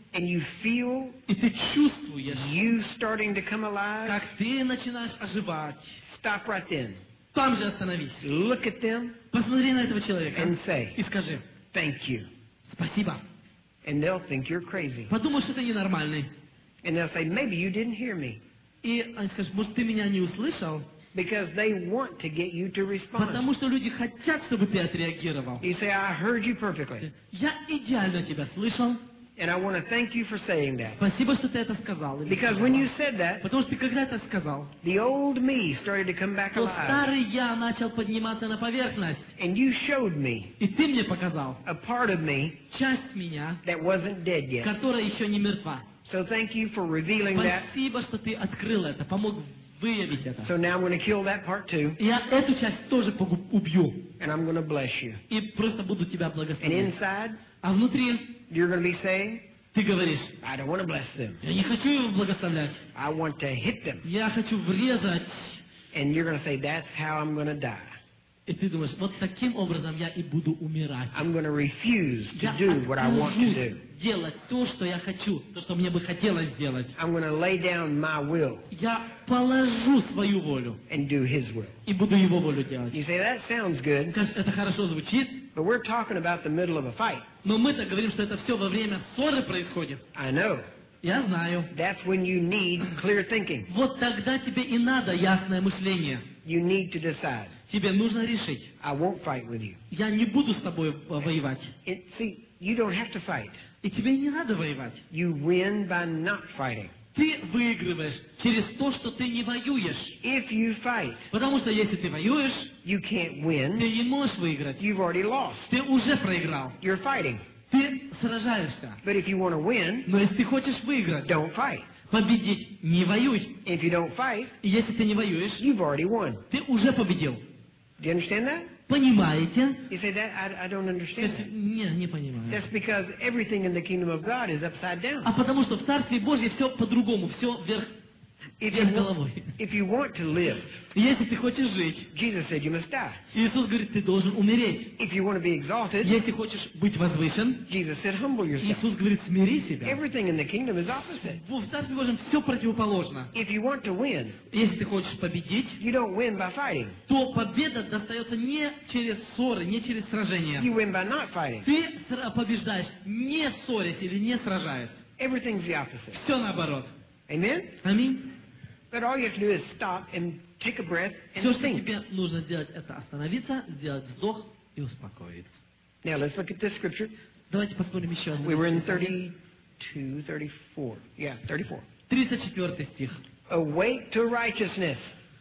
and you feel и ты чувствуешь, you starting to come alive, как ты начинаешь оживать, stop right then. там же остановись. Look at them Посмотри на этого человека and say, и скажи thank you. спасибо. And they'll think you're crazy. Подумай, что ты ненормальный. And they'll say, maybe you didn't hear me. И они скажут, может, ты меня не услышал? Because they want to get you to respond. Потому что люди хотят, чтобы ты отреагировал. You say, I heard you perfectly. Я идеально тебя слышал. And I want to thank you for saying that. Спасибо, что ты это сказал. или Because сказала. when you said that, Потому что ты когда это сказал, the old me started to come back то alive. старый я начал подниматься на поверхность. And you showed me И ты мне показал a part of me часть меня, that wasn't dead yet. которая еще не мертва. So thank you for revealing that. Спасибо, что ты открыл это, помог выявить это. So now I'm going to kill that part too. Я эту часть тоже погуб- убью. And I'm going to bless you. И просто буду тебя And благословлять. inside, А внутри you're going to be saying, ты говоришь, I don't want to bless them. я не хочу его благословлять. I want to hit them. Я хочу врезать. And you're going to say, that's how I'm going to die. И ты думаешь, вот таким образом я и буду умирать. I'm going to refuse to Я do what I want to do. откажусь делать то, что я хочу, то, что мне бы хотелось сделать. I'm going to lay down my will Я положу свою волю and do His will. и буду его волю делать. You say, that sounds good, Конечно, это хорошо звучит, but we're talking about the middle of a fight. но мы-то говорим, что это все во время ссоры происходит. I know. Я знаю. That's when you need clear thinking. Вот тогда тебе и надо ясное мышление. You need to decide, Тебе нужно решить. I won't fight with you. Я не буду с тобой э, воевать. It, see, you don't have to fight. И тебе и не надо воевать. You win by not fighting. Ты выигрываешь через то, что ты не воюешь. If you fight, Потому что если ты воюешь, you can't ты win. не можешь выиграть. You've already lost. Ты уже проиграл. You're fighting. Ты сражаешься. But if you want to win, Но если ты хочешь выиграть, don't fight. победить, не воюй. If you don't fight, И если ты не воюешь, you've already won. ты уже победил. Do you understand that? Понимаете? You say that I, I don't То understand есть, that. не, не понимаю. That's because everything in the kingdom of God is upside down. А потому что в Царстве Божьем все по-другому, все вверх, If вверх you, want, головой. if you want to live, И если ты хочешь жить, Jesus said you must die. Иисус говорит, ты должен умереть. If you want to be exalted, Если хочешь быть возвышен, Jesus said humble yourself. Иисус говорит, смири себя. Everything in the kingdom is opposite. В Царстве Божьем все противоположно. If you want to win, Если ты хочешь победить, you don't win by fighting. то победа достается не через ссоры, не через сражения. You win by not fighting. Ты сра- побеждаешь, не ссорясь или не сражаясь. Everything's the opposite. Все наоборот. Amen? Аминь. But all you have to do is stop and take a breath Все, and что think. тебе нужно сделать, это остановиться, сделать вздох и успокоиться. Now let's look at this scripture. Давайте посмотрим еще одно. We were in местописание. thirty-two, thirty-four. Yeah, thirty-four. тридцать четвёртый стих. Awake to righteousness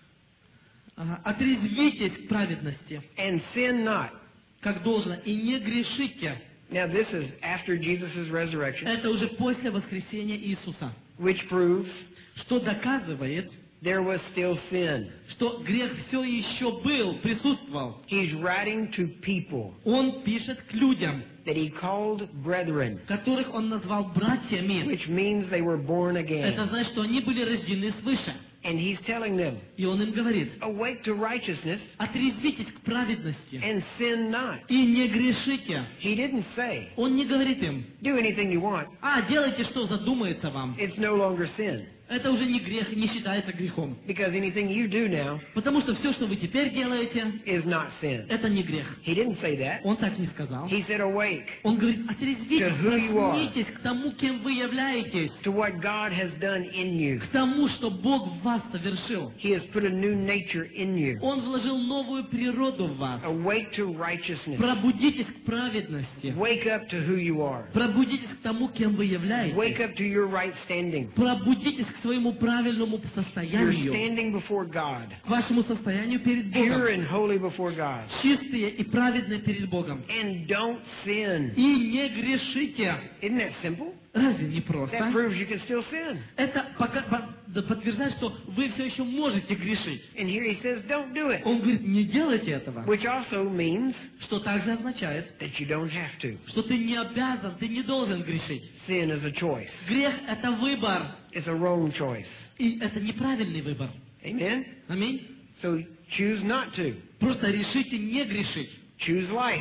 Ага. «Отрезвитесь к праведности, and sin not. как должно, и не грешите». Now this is after Jesus' resurrection, Это уже после воскресения Иисуса, which proves что доказывает, there was still sin. что грех все еще был, присутствовал. He's writing to people Он пишет к людям, that he called brethren, которых он назвал братьями. which means they were born Это again. значит, что они были рождены свыше. And he's telling them, И он им говорит, awake to righteousness отрезвитесь к праведности and sin not. и не грешите. He didn't say, Он не говорит им, do anything you want. а, делайте, что задумается вам. It's no longer sin. Это уже не грех, не считается грехом. Because anything you do now Потому что все, что вы теперь делаете, is not sin. это не грех. He didn't say that. Он так не сказал. He said, awake Он говорит, отрезвитесь, To who you are. проснитесь к тому, кем вы являетесь, to what God has done in you. к тому, что Бог в вас совершил. He has put a new nature in you. Он вложил новую природу в вас. Awake to righteousness. Пробудитесь к праведности. Wake up to who you are. Пробудитесь к тому, кем вы Wake являетесь. up to your right standing. Пробудитесь к своему правильному You're состоянию, standing before God. к вашему состоянию перед Pure Богом. and holy before God. Чистые и праведные перед Богом. And don't sin. И не грешите. Isn't that simple? Разве не That просто? proves you can still sin. Это пока- по- да, подтверждает, что вы все еще можете грешить. And here he says, don't do it. Он говорит, не делайте этого. Which also means Что также означает, that you don't have to. что ты не обязан, ты не должен грешить. Sin is a choice. Грех – это выбор. It's a wrong choice. И это неправильный выбор. Amen? Аминь. So choose not to. Просто решите не грешить. Choose life.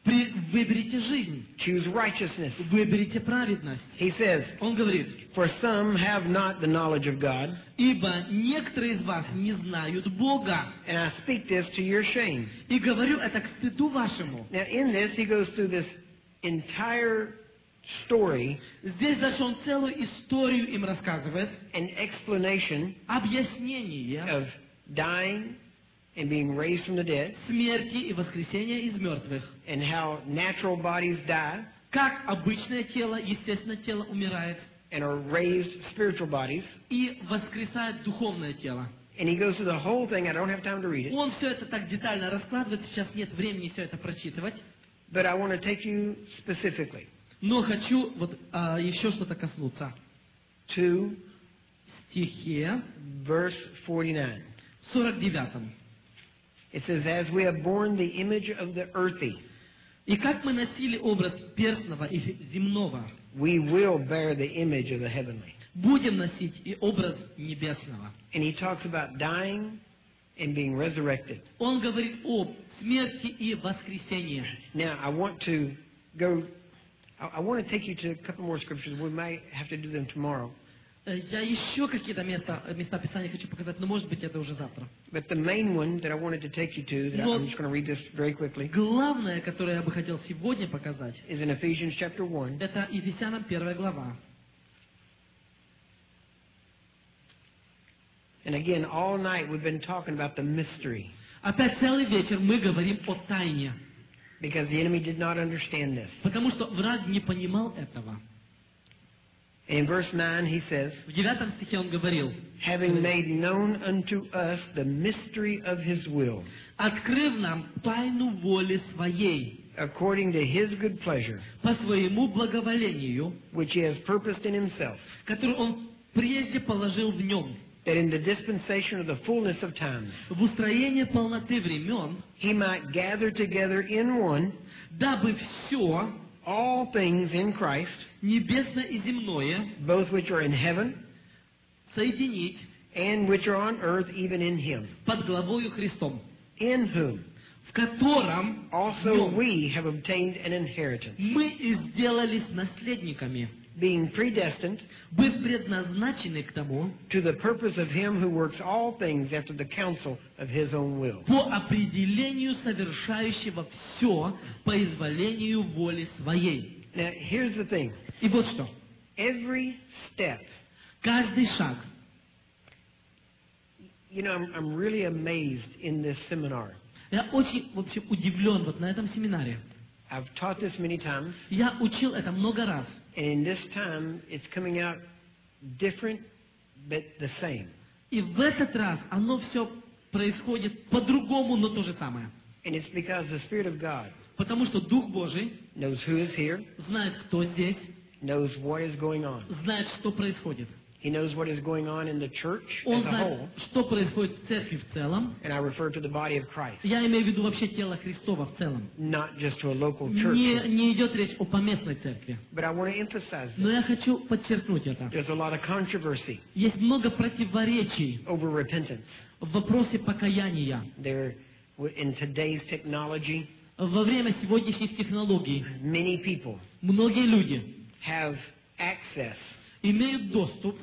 При- Выберите жизнь. Choose righteousness. Выберите праведность. He says, Он говорит, for some have not the knowledge of God, ибо некоторые из вас не знают Бога. and I speak this to your shame. И говорю это к стыду вашему. Now in this, he goes through this entire story Здесь дальше он целую историю им рассказывает, and explanation объяснение of dying and being raised from the dead, смерти и воскресения из мертвых. and how natural bodies die Как обычное тело, естественное тело умирает, and are raised spiritual bodies. и воскресает духовное тело. And he goes through the whole thing. I don't have time to read it, Он все это так детально раскладывает, сейчас нет времени все это прочитывать, but I want to take you specifically но хочу вот а, еще что-то коснуться. to В стихе verse forty-nine. сорок девятом. It says, as we have borne the image of the earthy, «И как мы носили образ перстного и земного, we will bear the image of the heavenly. будем носить и образ небесного». And he talks about dying and being resurrected. Он говорит об смерти и воскресении. Now, I want to go, I, I want to take you to a couple more scriptures. We might have to do them tomorrow. Э, Я еще какие-то места, места Писания хочу показать, но может быть это уже завтра. But the main one that I wanted to take you to, that Но- I'm just going to read this very quickly, Главное, которое я бы хотел сегодня показать, is in Ephesians chapter one. это Ефесянам первая глава. And again, all night we've been talking about the mystery, Опять целый вечер мы говорим о тайне, because the enemy did not understand this. потому что враг не понимал этого. And in verse nine he says, В девятом стихе он говорил, having made known unto us the mystery of his will, «Открыв нам тайну воли своей, according to his good pleasure, по своему благоволению, which he has purposed in himself, который он прежде положил в нем, that in the dispensation of the fullness of times в устроение полноты времен, he might gather together in one дабы все, all things in Christ, небесное и земное, both which are in heaven соединить and which are on earth, even in him, под главою Христом, in whom в котором also в нем we have obtained an inheritance, мы и сделались наследниками, being predestined быв предназначены к тому, to the purpose of him who works all things after the counsel of his own will. по определению совершающего все по изволению воли своей. Now, here's the thing. И вот что. Every step, Каждый шаг. you know, I'm, I'm really amazed in this seminar. Я очень, в общем, удивлен вот на этом семинаре. I've taught this many times, Я учил это много раз. and in this time, it's coming out different, but the same. И в этот раз оно все происходит по-другому, но то же самое. And it's because the Spirit of God Потому что Дух Божий knows who is here, знает, кто здесь, knows what is going on. знает, что происходит. He knows what is going on in the church Он as a знает, whole, что происходит в церкви в целом. and I refer to the body of Christ, Я имею в виду вообще тело Христова в целом. not just to a local Не, church. не идет речь о поместной церкви. But I want to emphasize Но this. я хочу подчеркнуть это. There's a lot of controversy Есть много противоречий over repentance. в вопросе покаяния. There, in today's technology, Во время сегодняшних технологий many people многие люди have access имеют доступ,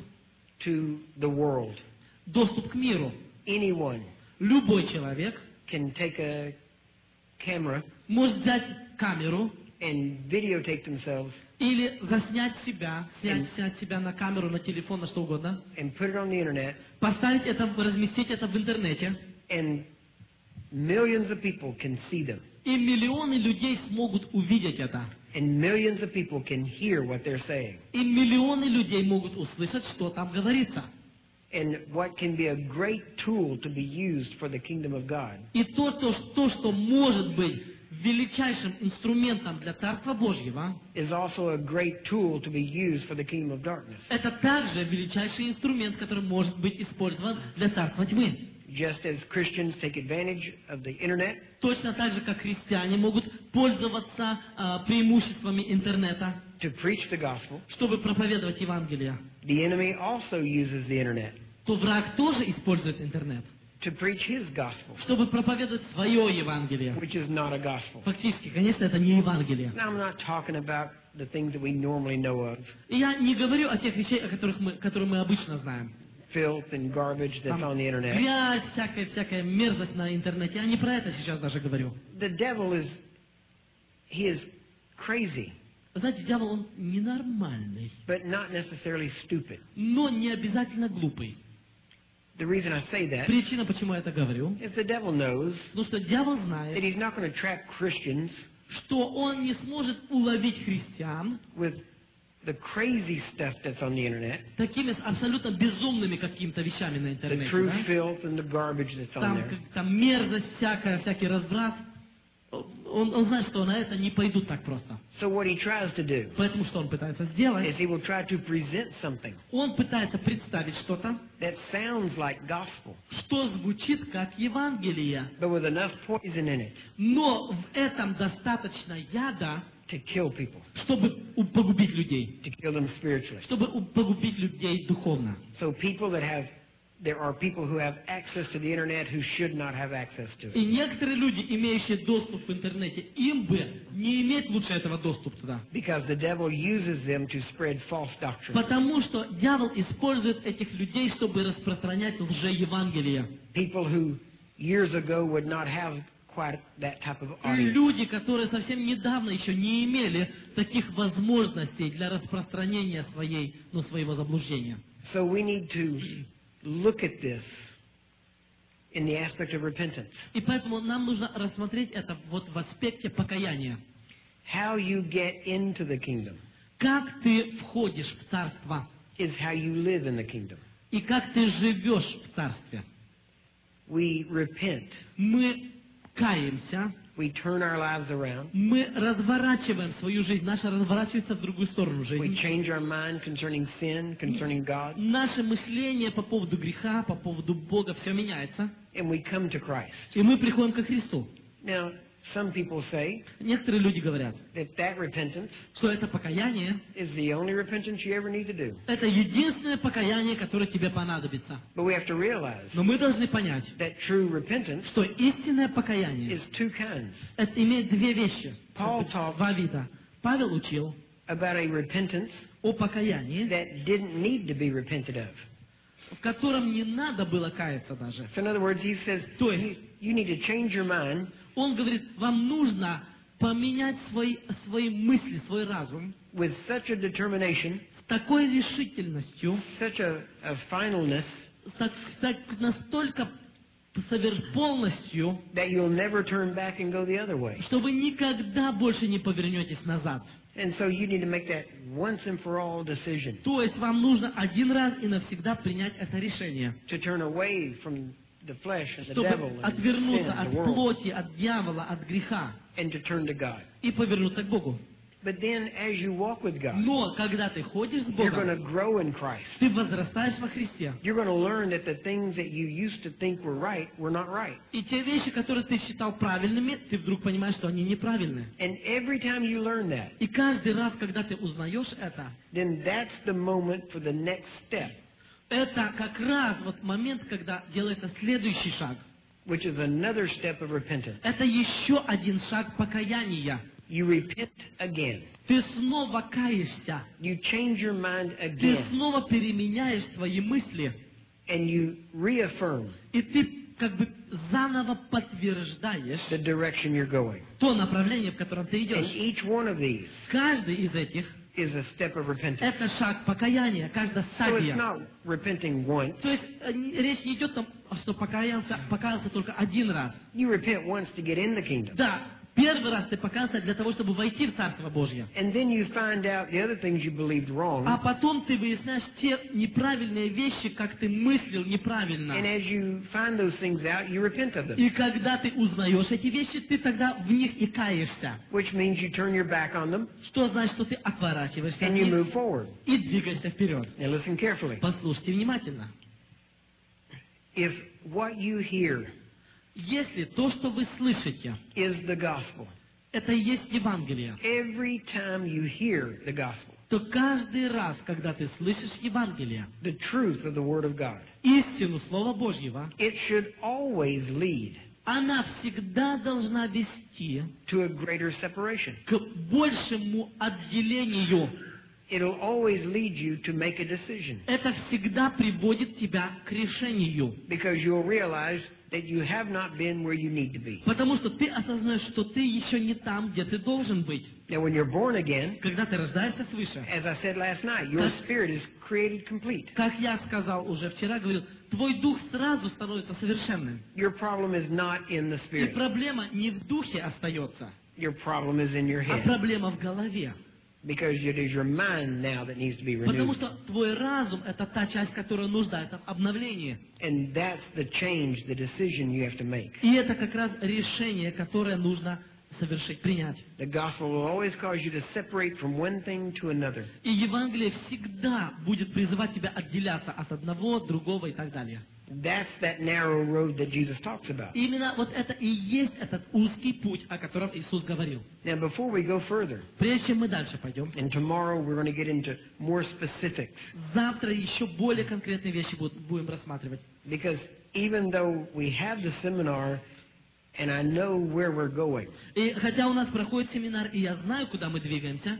to the world. доступ к миру. Anyone Любой человек can take a camera может взять камеру and videotape themselves или заснять себя, снять, снять себя на камеру, на телефон, на что угодно, and put it on the internet, поставить это, разместить это в интернете, and millions of people can see them. и миллионы людей смогут увидеть это. And millions of people can hear what they're saying. И миллионы людей могут услышать, что там говорится. And what can be a great tool to be used for the kingdom of God И то, то, то, что может быть величайшим инструментом для Царства Божьего, is also a great tool to be used for the kingdom of darkness. это также величайший инструмент, который может быть использован для Царства Тьмы. Just as Christians take advantage of the internet, Точно так же, как христиане могут пользоваться а, преимуществами интернета, to preach the gospel, чтобы проповедовать Евангелие, the enemy also uses the internet то враг тоже использует интернет, to preach his gospel, чтобы проповедовать свое Евангелие. which is not a gospel. Фактически, конечно, это не Евангелие. Now, I'm not talking about the things that we normally know of, И я не говорю о тех вещах, о которых мы, которые мы обычно знаем. filth and garbage that's Там on the internet. грязь, всякая, всякая мерзость на интернете. Я не про это сейчас даже говорю. The devil is, he is crazy, Знаете, дьявол, он ненормальный, but not necessarily stupid. но не обязательно глупый. The reason I say that Причина, почему я это говорю, is the devil knows ну что дьявол that знает, he's not going to trap Christians что он не сможет уловить христиан with the crazy stuff that's on the internet, такими абсолютно безумными какими-то вещами на the интернете. true Да? filth and the garbage that's on Там, there. как- там мерзость всякая, всякий разврат. Он, он знает, что на это не пойдут так просто. So what he tries to do Поэтому что он пытается is сделать? he will try to present something Он пытается представить что-то, that sounds like gospel, что звучит как Евангелие. but with enough poison in it Но в этом достаточно яда, to kill people, чтобы у- погубить людей. to kill them spiritually. Чтобы у- погубить людей духовно. So people that have, there are people who have access to the internet who should not have access to И it. некоторые люди, имеющие доступ в интернете, им бы не иметь лучше этого доступа туда. Because the devil uses them to spread false doctrine. Потому что дьявол использует этих людей, чтобы распространять лже-евангелие. People who years ago would not have quite that type of И audience. люди, которые совсем недавно еще не имели таких возможностей для распространения своей, ну, своего заблуждения. So we need to look at this in the aspect of repentance. И поэтому нам нужно рассмотреть это вот в аспекте покаяния. How you get into the kingdom Как ты входишь в царство is how you live in the kingdom. и как ты живешь в царстве. We repent. Мы каемся, We turn our lives around. мы разворачиваем свою жизнь, наша разворачивается в другую сторону We жизни. change our mind concerning sin, concerning God, Наше мышление по поводу греха, по поводу Бога, все меняется. and we come to Christ. И мы приходим ко Христу. Now, some people say Некоторые люди говорят, that that repentance что это покаяние, is the only repentance you ever need to do. это единственное покаяние, которое тебе понадобится. But we have to realize Но мы должны понять, that true repentance что истинное покаяние, is two kinds. это имеет две вещи, Paul talked два вида. Павел учил about a repentance о покаянии, that didn't need to be repented of. в котором не надо было каяться даже. So in other words, he says, То you, есть, you need to change your mind он говорит, вам нужно поменять свои, свои мысли, свой разум with such a determination, с такой решительностью, such a, a finalness, с так- с так- настолько совер- полностью, that you'll never turn back and go the other way. что вы никогда больше не повернетесь назад. And so you need to make that once and for all decision То есть вам нужно один раз и навсегда принять это решение, to turn away from the flesh and the чтобы devil and sin отвернуться and от the world плоти, от дьявола, от греха and to turn to God. и повернуться к Богу. But then as you walk with God, Но когда ты ходишь с you're going to Богом, grow in Christ. ты возрастаешь во Христе. You're going to learn that the things that you used to think were right were not right. И те вещи, которые ты считал правильными, ты вдруг понимаешь, что они неправильны. And every time you learn that, И каждый раз, когда ты узнаешь это, then that's the moment for the next step, это как раз вот момент, когда делается следующий шаг. which is another step of repentance. Это еще один шаг покаяния. You repent again. Ты снова каешься. You change your mind Ты again. снова переменяешь свои мысли. And you reaffirm И ты как бы заново подтверждаешь the direction you're going. то направление, в котором ты And идешь. each one of these Каждый из этих is a step of repentance. это шаг покаяния, каждая So it's стадия. not repenting once. То есть э, не- речь не идет о том, что покаялся, покаялся только один раз. You repent once to get in the kingdom. Да, первый раз ты покаялся для того, чтобы войти в Царство Божье. And then you find out the other things you believed А wrong. потом ты выясняешь те неправильные вещи, как ты мыслил неправильно. And as you find those things out, you repent of them. И когда ты узнаешь эти вещи, ты тогда в них и каешься. Which means you turn your back on them Что значит, что ты отворачиваешься от and you них move forward. и двигаешься вперед. Now listen carefully. Послушайте внимательно. If what you hear Если то, что вы слышите, is the gospel, это и есть Евангелие, every time you hear the gospel, то каждый раз, когда ты слышишь Евангелие, the truth of the Word of God, истину Слова Божьего, it should always lead она всегда должна вести to a greater separation. к большему отделению. It'll always lead you to make a decision Это всегда приводит тебя к решению. because you'll realize that you have not been where you need to be. Потому что ты осознаешь, что ты еще не там, где ты должен быть. Now, when you're born again, Когда ты рождаешься свыше, as I said last night, your Как- spirit is created complete. как я сказал уже вчера, говорил, твой дух сразу становится совершенным. Your problem is not in the И spirit. проблема не в духе остается, Your problem is in your а head проблема в голове. because it is your mind now that needs to be Потому renewed. что твой разум – это та часть, которая нуждается в обновлении. And that's the change, the decision you have to make. И это как раз решение, которое нужно совершить, принять. The gospel will always cause you to separate from one thing to another. И Евангелие всегда будет призывать тебя отделяться от одного, другого и так далее. That's that narrow road that Jesus talks about. И именно вот это и есть этот узкий путь, о котором Иисус говорил. Now, before we go further, Прежде чем мы дальше пойдем, and tomorrow we're going to get into more specifics, завтра еще более конкретные вещи будут- будем рассматривать. because even though we have the seminar and I know where we're going, И хотя у нас проходит семинар, и я знаю, куда мы двигаемся,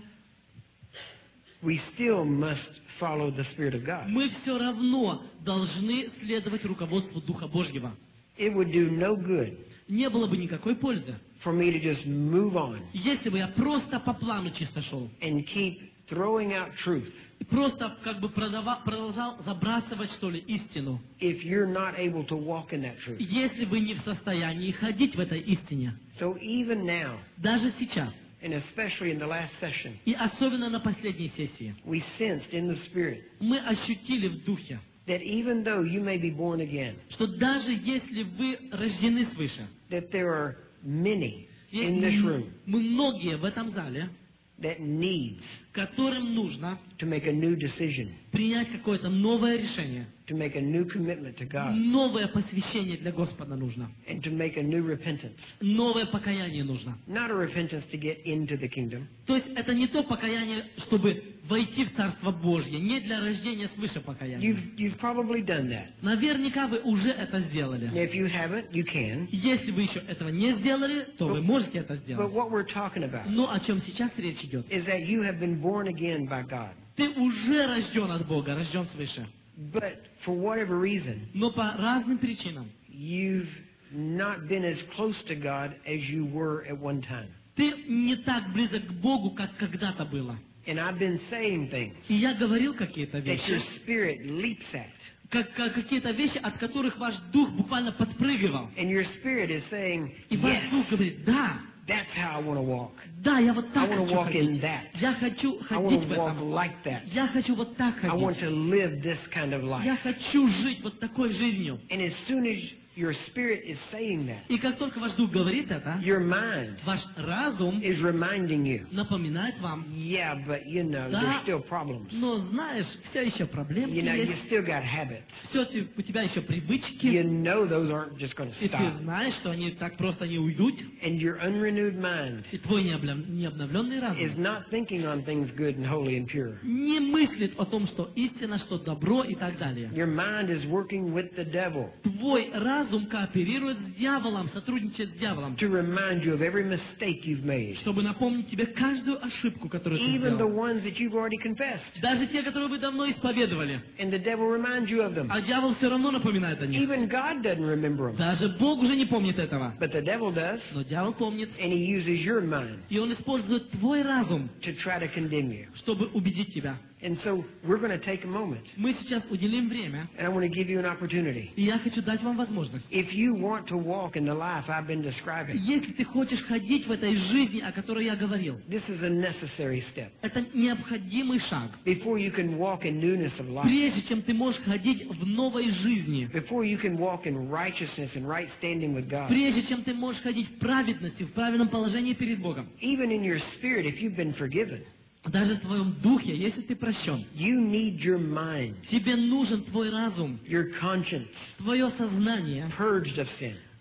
we still must follow the Spirit of God. мы все равно должны следовать руководству Духа Божьего. It would do no good Не было бы никакой пользы, for me to just move on если бы я просто по плану чисто шел. and keep throwing out truth И просто как бы продава- продолжал забрасывать, что ли, истину. if you're not able to walk in that truth. Если вы не в состоянии ходить в этой истине. So even now, Даже сейчас, and especially in the last session, и особенно на последней сессии, we sensed in the Spirit мы ощутили в духе, that even though you may be born again, что даже если вы рождены свыше, that there are many есть in this м- room многие в этом зале, that needs которым нужно to make a new decision, принять какое-то новое решение, to make a new commitment to God, новое посвящение для Господа нужно, and to make a new repentance. новое покаяние нужно. Not a repentance to get into the kingdom, То есть это не то покаяние, чтобы войти в Царство Божье, не для рождения свыше покаяния. You've, you've probably done that. Наверняка вы уже это Now, сделали. if you haven't, you can. Если вы еще этого не сделали, то вы можете это But сделать. what we're talking about Но о чем сейчас речь идет? is that you have been born again by God. Ты уже рожден от Бога, рожден свыше. But for whatever reason, Но по разным причинам you've not been as close to God as you were at one time. ты не так близок к Богу, как когда-то было. And I've been saying things И я говорил какие-то that your вещи, spirit leaps at. как, как какие-то вещи, от которых ваш дух буквально подпрыгивал. And your spirit is saying, И ваш yes, дух говорит, да, that's how I want to walk. да, я вот I так want to хочу walk in ходить. that. Я хочу I ходить want в to walk этом. like that. Я хочу вот так I want ходить. to live this kind of Я life. хочу жить вот такой жизнью. And as soon as your spirit is saying that, И как только ваш дух говорит это, your mind ваш разум is reminding you, напоминает вам, yeah, but you know, Да. there's still problems. но знаешь, все еще проблемки You know, you есть, still got habits. все, у тебя еще You привычки, know those aren't just going to и ты stop. знаешь, что они так просто не уйдут, And your unrenewed mind и твой необля- необновленный is разум not thinking on things good and holy and pure. не мыслит о том, что истина, что добро и так далее. Your mind is working with the devil Твой разум кооперирует с дьяволом, сотрудничает с дьяволом, to remind you of every mistake you've made, чтобы напомнить тебе каждую ошибку, которую ты even the сделал. ones that you've already confessed. Даже те, которые вы давно исповедовали. And the devil reminds you of them. А дьявол все равно напоминает о них. Even God doesn't remember them, Даже Бог уже не помнит этого. but the devil does, Но дьявол помнит. and he uses your mind И он использует твой разум, to try to condemn you. чтобы убедить тебя. And so we're going to take a moment, Мы сейчас уделим время, and I want to give you an opportunity. и я хочу дать вам возможность. If you want to walk in the life I've been describing, Если ты хочешь ходить в этой жизни, о которой я говорил, this is a necessary step. это необходимый шаг. Before you can walk in newness of life, Прежде чем ты можешь ходить в новой жизни, before you can walk in righteousness and right standing with God, прежде чем ты можешь ходить в праведности, в правильном положении перед Богом, even in your spirit, if you've been forgiven, даже в твоем духе, если ты прощен, you need your mind, тебе нужен твой разум, your conscience твое сознание, purged of sin.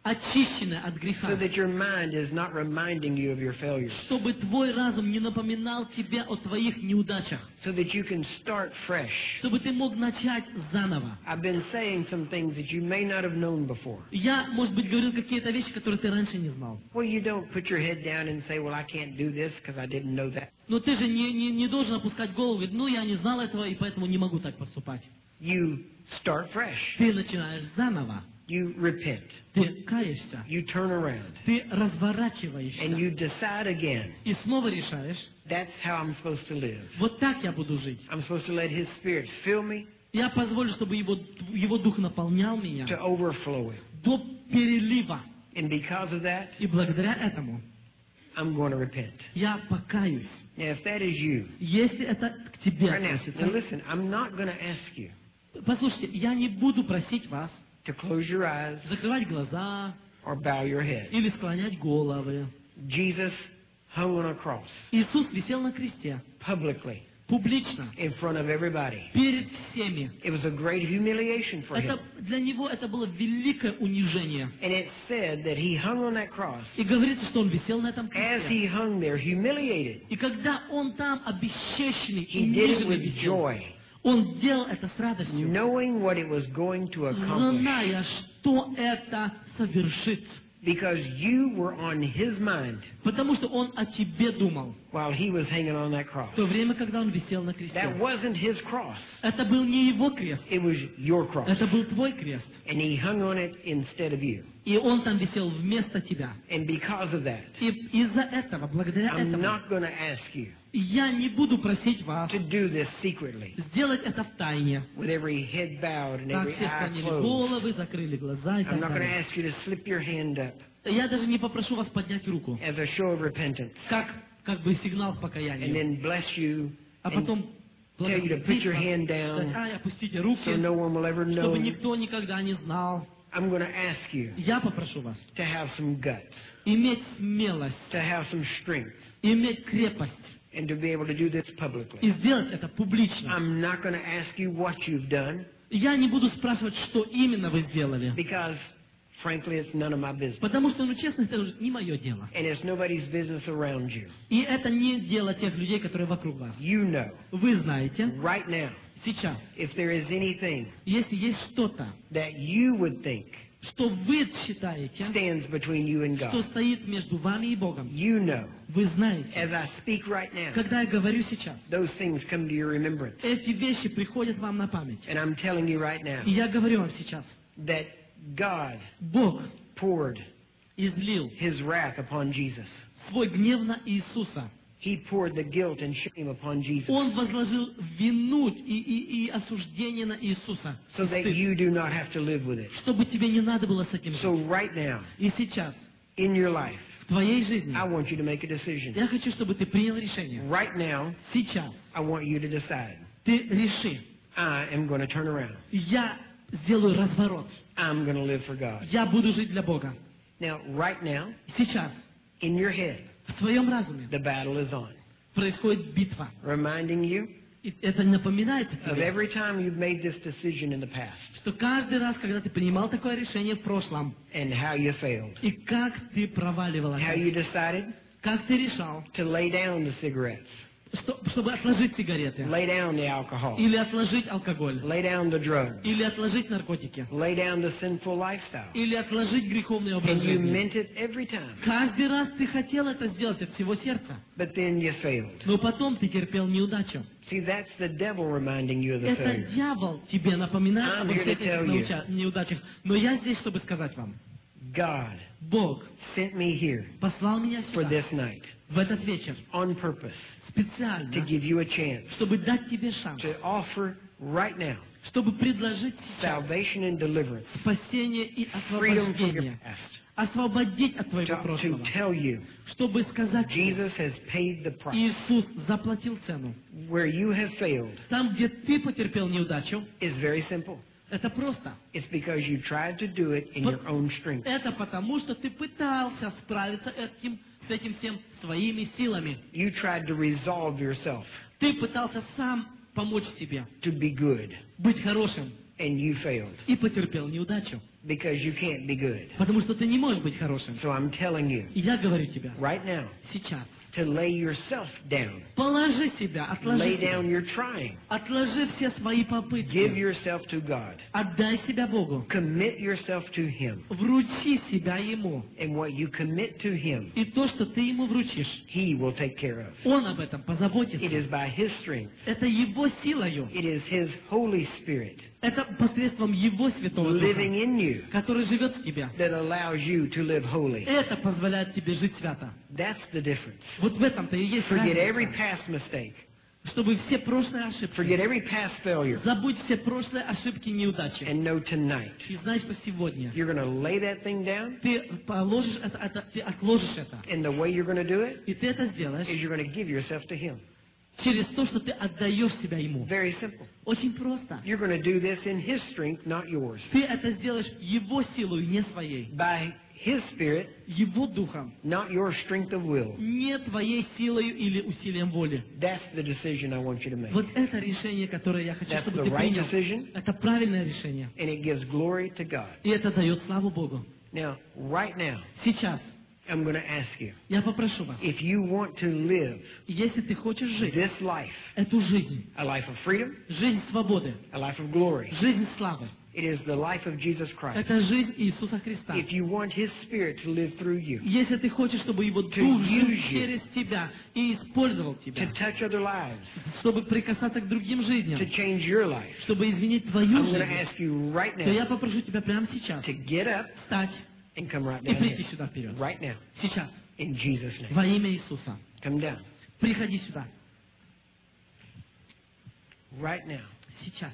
очищенное от греха, so that your mind is not reminding you of your failures, чтобы твой разум не напоминал тебе о твоих неудачах, so that you can start fresh. чтобы ты мог начать заново. I've been saying some things that you may not have known before. Я, может быть, говорил какие-то вещи, которые ты раньше не знал. Well, you don't put your head down and say, well, I can't do this because I didn't know that. Но ты же не, не, не должен опускать голову и говорить, ну, я не знал этого, и поэтому не могу так поступать. You start fresh. Ты начинаешь заново. You repent. Ты каешься. You turn around. Ты разворачиваешься. And you decide again, И снова решаешь, that's how I'm supposed to live. вот так я буду жить. I'm supposed to let His Spirit fill me Я позволю, чтобы его, его дух наполнял меня to overflow it. до перелива. And because of that, И благодаря этому I'm going to repent. я покаюсь. Now, if that is you, Если это к тебе right now, now относится. listen, I'm not going to ask you Послушайте, я не буду просить вас to close your eyes закрывать глаза or bow your head. или склонять головы. Jesus hung on a cross Иисус висел на кресте, publicly публично, in front of everybody. перед всеми. It was a great humiliation for him. Это, для него это было великое унижение. And it said that he hung on that cross. И говорится, что он висел на этом As кресте. he hung there, humiliated, И когда он там обесчещенный, he did it униженный with висел, joy, он делал это с радостью, knowing what it was going to accomplish. зная, что это совершит. Because you were on his mind Потому что он о тебе думал while he was hanging on that cross. в то время, когда он висел на кресте. That wasn't his cross. Это был не его крест, It was your cross. это был твой крест. And he hung on it instead of you. И он там висел вместо тебя. And because of that, И из-за этого, благодаря I'm этому, not going to ask you я не буду просить вас to do this secretly сделать это в тайне. with every head bowed and Как every все eye склонили closed. головы, закрыли глаза и I'm так not going to далее. ask you to slip your hand up Я даже не попрошу вас поднять руку, as a show of repentance как, как бы сигнал к and покаянию. then bless you А and потом tell you to put благословить your вас, hand сказать, down ай, опустите руки, so no one will ever know. чтобы никто никогда не знал. I'm going to ask you Я попрошу вас to have some guts, иметь смелость, to have some strength, иметь крепость and to be able to do this и publicly. сделать это публично. I'm not going to ask you what you've done Я не буду спрашивать, что именно вы сделали, because, frankly, it's none of my business. потому что, ну честно, это уже не мое дело. And it's nobody's business around you. И это не дело тех людей, которые вокруг вас. You know, Вы знаете, right now, сейчас, if there is anything если есть что-то, that you would think что вы считаете, stands between you and что God, стоит между вами и Богом, you know, вы знаете, as I speak right now, когда я говорю сейчас, those things come to your remembrance. эти вещи приходят вам на память. And I'm telling you right now И я говорю вам сейчас, that God Бог poured излил His wrath upon Jesus. свой гнев на Иисуса. He poured the guilt and shame upon Jesus Он возложил вину и, и, и осуждение на Иисуса, so that стыд, you do not have to live with it. чтобы тебе не надо было с этим So жить. right now, И сейчас, in your life, в твоей жизни, I want you to make a decision. я хочу, чтобы ты принял решение. Right now, Сейчас I want you to decide. ты реши, I am going to turn around. я сделаю разворот. I'm going to live for God. Я буду жить для Бога. Now, right now, Сейчас, in your head, в твоем разуме, the battle is on, происходит битва. reminding you И это напоминает of тебе, every time you've made this decision in the past что каждый раз, когда ты принимал такое решение в прошлом, and how you failed, и как ты проваливал how это, you decided как ты решал, to lay down the cigarettes, что, чтобы отложить сигареты, lay down the alcohol, или отложить алкоголь, lay down the drugs, или отложить наркотики, lay down the sinful lifestyle. или отложить греховный образ And you жизни. meant it every time, Каждый раз ты хотел это сделать от всего сердца, but then you failed. но потом ты терпел неудачу. See, that's the devil reminding you of the Это failure. дьявол тебе напоминает I'm обо here to всех этих tell you. науча- неудачах. Но я здесь, чтобы сказать вам, God Бог sent me here послал меня for сюда this night в этот вечер on purpose специально, to give you a chance чтобы дать тебе шанс, to offer right now чтобы предложить сейчас salvation and deliverance, спасение и freedom from your освобождение, past, освободить от твоего to, to прошлого, tell you чтобы сказать, Jesus has paid the price. Иисус заплатил цену. Where you have failed Там, где ты потерпел неудачу, is very simple. это просто. It's because you tried to do it in your own strength. Это потому, что ты пытался справиться этим, с этим всем своими силами. You tried to resolve yourself Ты пытался сам помочь себе, to be good. быть хорошим. and you failed и потерпел неудачу. because you can't be good. Потому что ты не можешь быть хорошим. So I'm telling you И я говорю тебе, right now сейчас, to lay yourself down. положи себя, отложи Lay себя. down your trying. Отложи все свои Give попытки. yourself to God. Отдай себя Богу. Commit yourself to Him. Вручи себя Ему. And what you commit to Him, И то, что ты Ему вручишь, He will take care of. Он об этом It позаботится. is by His strength. Это Его силою. It is His Holy Spirit Это посредством Его Святого Духа, living in you который живет в тебе. that allows you to live holy. Это позволяет тебе жить свято. That's the difference. Вот в этом-то и есть Forget every разница. past mistake. Чтобы все прошлые ошибки, Forget every past failure. забудь все прошлые ошибки и неудачи. And know tonight И знай, что сегодня you're going to lay that thing down. ты положишь это, это, ты отложишь это. And the way you're going to do it И ты это сделаешь is you're going to give yourself to Him. через то, что ты отдаешь себя Ему. Very simple. Очень просто. You're going to do this in His strength, not yours. Ты это сделаешь Его силой, не своей. By His Spirit, Его Духом, not your strength of will. не твоей силой или усилием воли. That's the decision I want you to make. Вот это решение, которое я хочу, That's чтобы the ты right принял. decision, Это правильное решение. and it gives glory to God. И это дает славу Богу. Now, right now, Сейчас I'm going to ask you, я попрошу вас, if you want to live если ты хочешь жить this life, эту жизнь, a life of freedom, жизнь свободы, a life of glory, жизнь славы, it is the life of Jesus Christ. это жизнь Иисуса Христа. If you want His Spirit to live through you, Если ты хочешь, чтобы Его Дух To жил use you. через тебя и использовал to тебя, touch other lives, чтобы прикасаться к другим жизням, to change your life, чтобы изменить твою I'm going to жизнь, ask you right то я now попрошу тебя прямо сейчас to get up встать and come right и down прийти here. сюда вперед. Right now, Сейчас. in Jesus' name. Во имя Иисуса. Come down. Приходи сюда. Right now. Сейчас.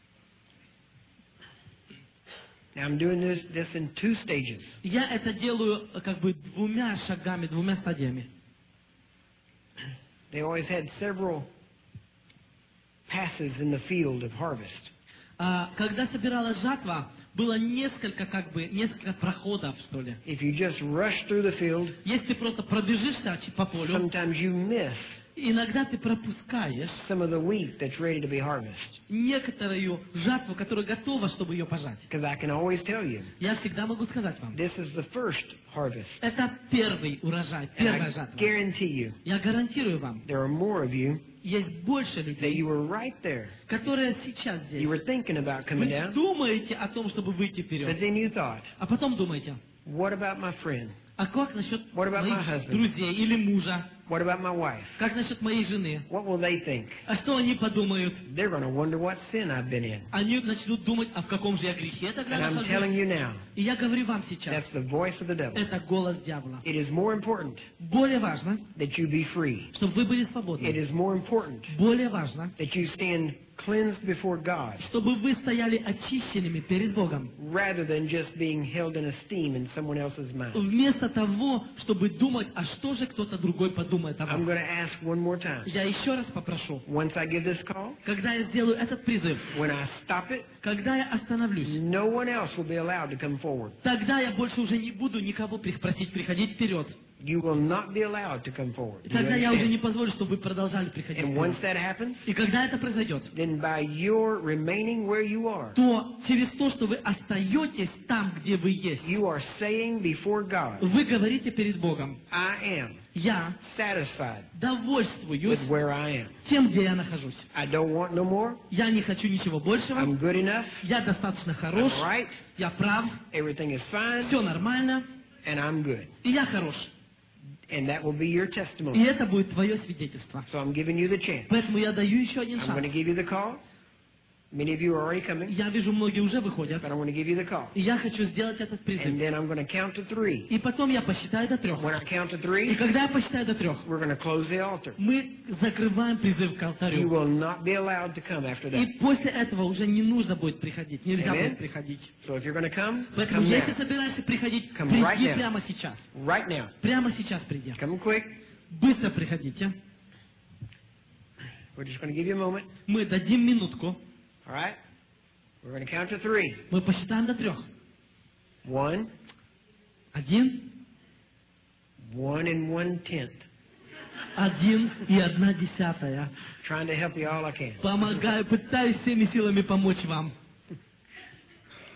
Now I'm doing this, this in two stages. Я это делаю э, как бы двумя шагами, двумя стадиями. They always had several passes in the field of harvest. А, когда собиралась жатва, было несколько, как бы, несколько проходов, что ли. If you just rush through the field, Если ты просто пробежишься по полю, sometimes you miss иногда ты пропускаешь some of the wheat that's ready to be harvested. некоторую жатву, которая готова, чтобы ее пожать. Because I can always tell you, Я всегда могу сказать вам, this is the first harvest. это первый урожай, And первая I жатва. guarantee you, Я гарантирую вам, there are more of you есть больше that людей, you were right there. которые сейчас здесь. You were thinking about coming Вы down, думаете о том, чтобы выйти but вперед, then you thought, а потом думаете, what about my friend? а как насчет What about my моих husband? друзей или мужа? What about my wife? Как насчет моей жены? What will they think? А что они подумают? They're going to wonder what sin I've been in. Они начнут думать, а в каком же я грехе тогда And I'm telling нахожусь? you now, И я говорю вам сейчас, that's the voice of the devil. это голос дьявола. It is more important Более важно, that you be free. чтобы вы были It свободны. is more important Более важно, that you stand cleansed before God чтобы вы стояли очищенными перед Богом. rather than just being held in esteem in someone else's mind. Вместо того, чтобы думать, а что же кто-то другой подумает о I'm вас. going to ask one more time. Я еще раз попрошу, Once I give this call, когда я сделаю этот призыв, when I stop it, когда я остановлюсь, no one else will be allowed to come forward. тогда я больше уже не буду никого при- просить приходить вперед. You will not be allowed to come forward. И Do you тогда я уже не understand? позволю, чтобы вы продолжали приходить And once вперед. that happens, И когда это произойдет, then by your remaining where you are, то через то, что вы остаетесь там, где вы есть, you are saying before God, вы говорите перед Богом, I am я satisfied довольствуюсь with where I am. тем, где я нахожусь. I don't want no more. Я не хочу ничего большего. I'm good enough. Я достаточно I'm хорош. right. Я прав. Everything is fine. Все нормально. And I'm good. И я хорош. And that will be your И testimony. это будет твое свидетельство. So I'm giving you the chance. Поэтому я даю еще один I'm шанс. going to give you the call. Many of you are already coming, Я вижу, многие уже выходят. but I want to give you the call. И я хочу сделать этот And призыв. then I'm going to count to three. И потом я посчитаю до трех. When I count to И three, когда я посчитаю до трех, we're going to close the altar. мы закрываем призыв к You алтарю. will not be allowed to come after that. И после этого уже не нужно будет приходить. Нельзя Amen. будет приходить. So if you're going to come, Поэтому, come если now. собираешься приходить, Come приди right now. прямо сейчас. Right now. Прямо сейчас приди. Come quick. Быстро приходите. We're just going to give you a moment. Мы дадим минутку. All right? We're going to count to three. Мы посчитаем до трех. One, Один, one and one tenth. один и одна десятая. Trying to help you all I can. Помогаю, пытаюсь всеми силами помочь вам.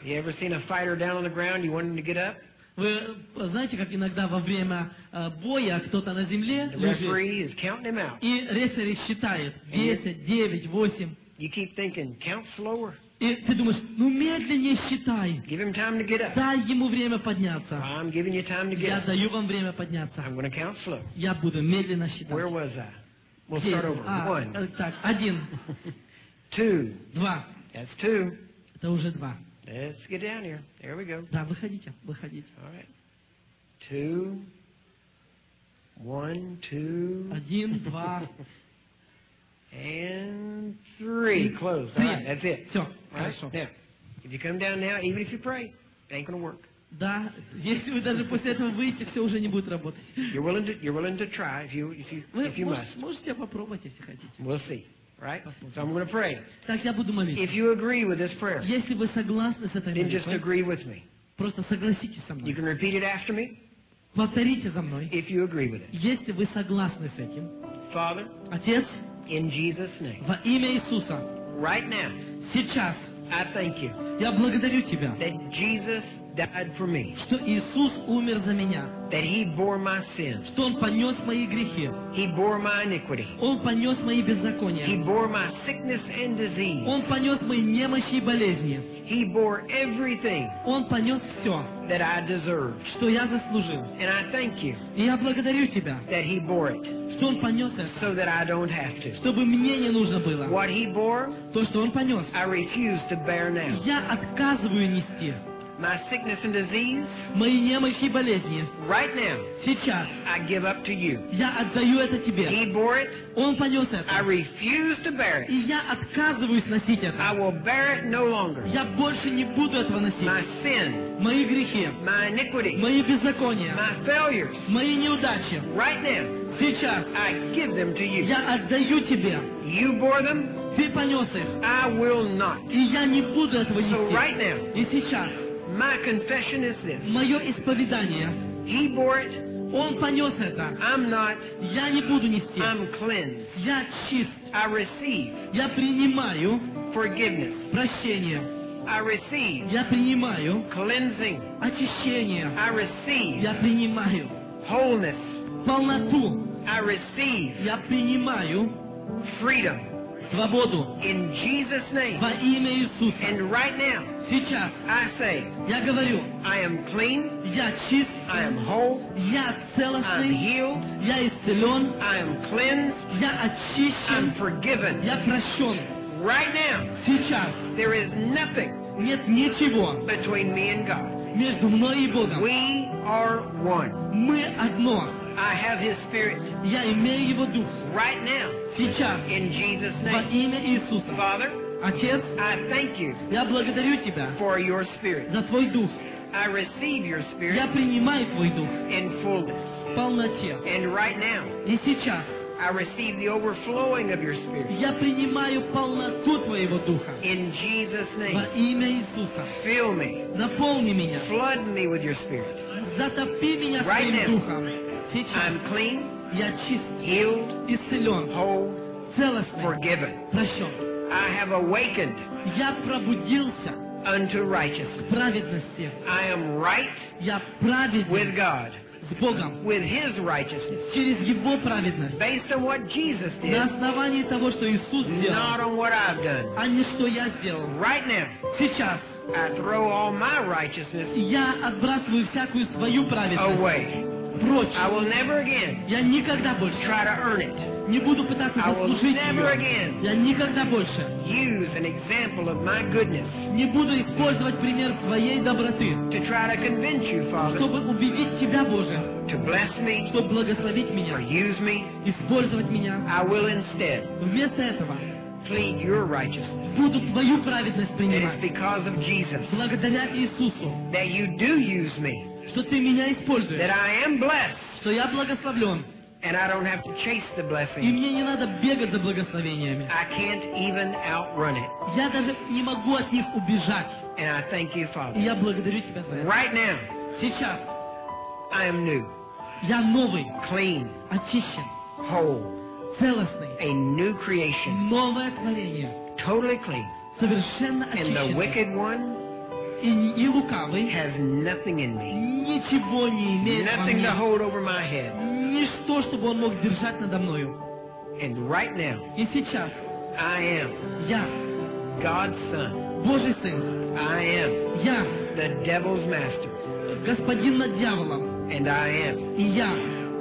You ever seen a fighter down on the ground? You want him to get up? Вы знаете, как иногда во время э, боя кто-то на земле The лежит, referee is counting him out. и рефери считает десять, девять, восемь. You keep thinking, count slower. И ты думаешь, ну медленнее считай. Give him time to get up. Дай ему время подняться. I'm giving you time to get Я up. даю вам время подняться. I'm going to count slow. Я буду медленно считать. Where was I? We'll Где? start over. А, One, э, так, один, two. два. That's two. Это уже два. Let's get down here. There we go. Да, выходите, выходите. All right. Two. One, two. Один, два. And three. Closed. All right. That's it. Все, All right. хорошо. Now, if you come down now, even if you pray, it ain't going to work. Да, если вы даже после этого выйдете, все уже не будет работать. You're willing to you're willing to try if you if you Вы if you мож- must. можете попробовать, если хотите. We'll see. Right? So I'm going to pray. Так, я буду молиться. If you agree with this prayer, Если вы согласны с этой then just молитвой, agree with me. просто согласитесь со You мной. can repeat it after me Повторите за мной. if you agree with it. Если вы согласны с этим, Father, Отец, in Jesus' name, во имя Иисуса, right now, сейчас I thank you я благодарю Тебя, that Jesus died for me, что Иисус умер за меня, that He bore my sins, что Он понес мои грехи, He bore my iniquity, Он понес мои He беззакония, bore my sickness and disease, Он понес мои немощи и болезни, He bore everything Он понес все, that I deserved. что я заслужил. And I thank you И я благодарю Тебя, that He bore it что Он понес это, so that I don't have to. чтобы мне не нужно было. What He bore, То, что Он понес, I refuse to bear now. я отказываю нести. My sickness and disease, Мои немощи и болезни right now, сейчас I give up to you. я отдаю это Тебе. He bore it, Он понес I это. refuse to bear И it. я отказываюсь носить I это. will bear it no longer. Я больше не буду этого My носить. sin, Мои грехи, my iniquity, мои беззакония, my failures, мои неудачи, right now, сейчас I give them to you. я отдаю Тебе. You bore them, Ты понес их. I will not. И я не буду этого So right нести. now, И сейчас my confession is this. мое исповедание. He bore it, Он понес это. I'm not, Я не буду нести. I'm cleansed. Я чист. I receive Я принимаю forgiveness. прощение. I receive Я принимаю cleansing. очищение. I receive Я принимаю wholeness. полноту. I receive Я принимаю freedom. свободу In Jesus' name. во имя Иисуса. And right now, Сейчас I say, я говорю, I am clean, я чист, I am whole, я I'm целостный, healed, я исцелен, I am cleansed, я I'm очищен, forgiven. я прощен. Right now, Сейчас there is nothing нет ничего between me and God. между мной и Богом. We are one. Мы одно. I have His Spirit Я имею Его Дух. right now Сейчас in Jesus' во name. имя Иисуса. Father, Отец, I thank you я благодарю Тебя for your Spirit. за Твой Дух. I receive your Я Spirit принимаю Твой Дух in fullness. в полноте. And right now, И сейчас I receive the overflowing of your Spirit. я принимаю полноту Твоего Духа. In Jesus' Во name, имя Иисуса. fill me, Наполни меня. flood me with your Spirit. Затопи меня Right Твоим now. Духом. Сейчас I'm clean, я чист, healed, исцелен, whole, целостный, forgiven. прощен. I have awakened Я пробудился unto к righteousness. праведности. I am right Я with праведен God, с Богом with His righteousness, через Его праведность. based on what Jesus На did, основании того, что Иисус not сделал, on what I've done. а не что я сделал. Right now, Сейчас I throw all my righteousness я отбрасываю всякую свою праведность away. прочь. I will never again Я никогда больше try to earn it. не буду пытаться I will заслужить never ее. again Я никогда больше use an example of my goodness не буду использовать пример своей доброты, to try to convince you, Father, чтобы убедить Тебя, Боже, to bless me чтобы благословить or меня, use me. использовать меня. I will instead Вместо этого plead your righteousness. буду Твою праведность That it's принимать. because of Jesus Благодаря Иисусу, that you do use me, что Ты меня that используешь, I am blessed, что я благословлен, and I don't have to chase the и blessing. мне не надо бегать за благословениями. I can't even outrun it. Я даже не могу от них убежать. And I thank you, И Father. я благодарю Тебя за это. Right now, Сейчас I am new, я новый, clean, очищен, whole, целостный, a new creation, новое творение, totally clean. совершенно And the очищенный. wicked one, И, и лукавый has nothing in me, ничего не имеет во nothing мне. to hold over my head. Ничто, чтобы он мог держать надо мною. And right now, И сейчас I am я, God's son. Божий Сын, I am я, the devil's master. господин над дьяволом, And I am и я,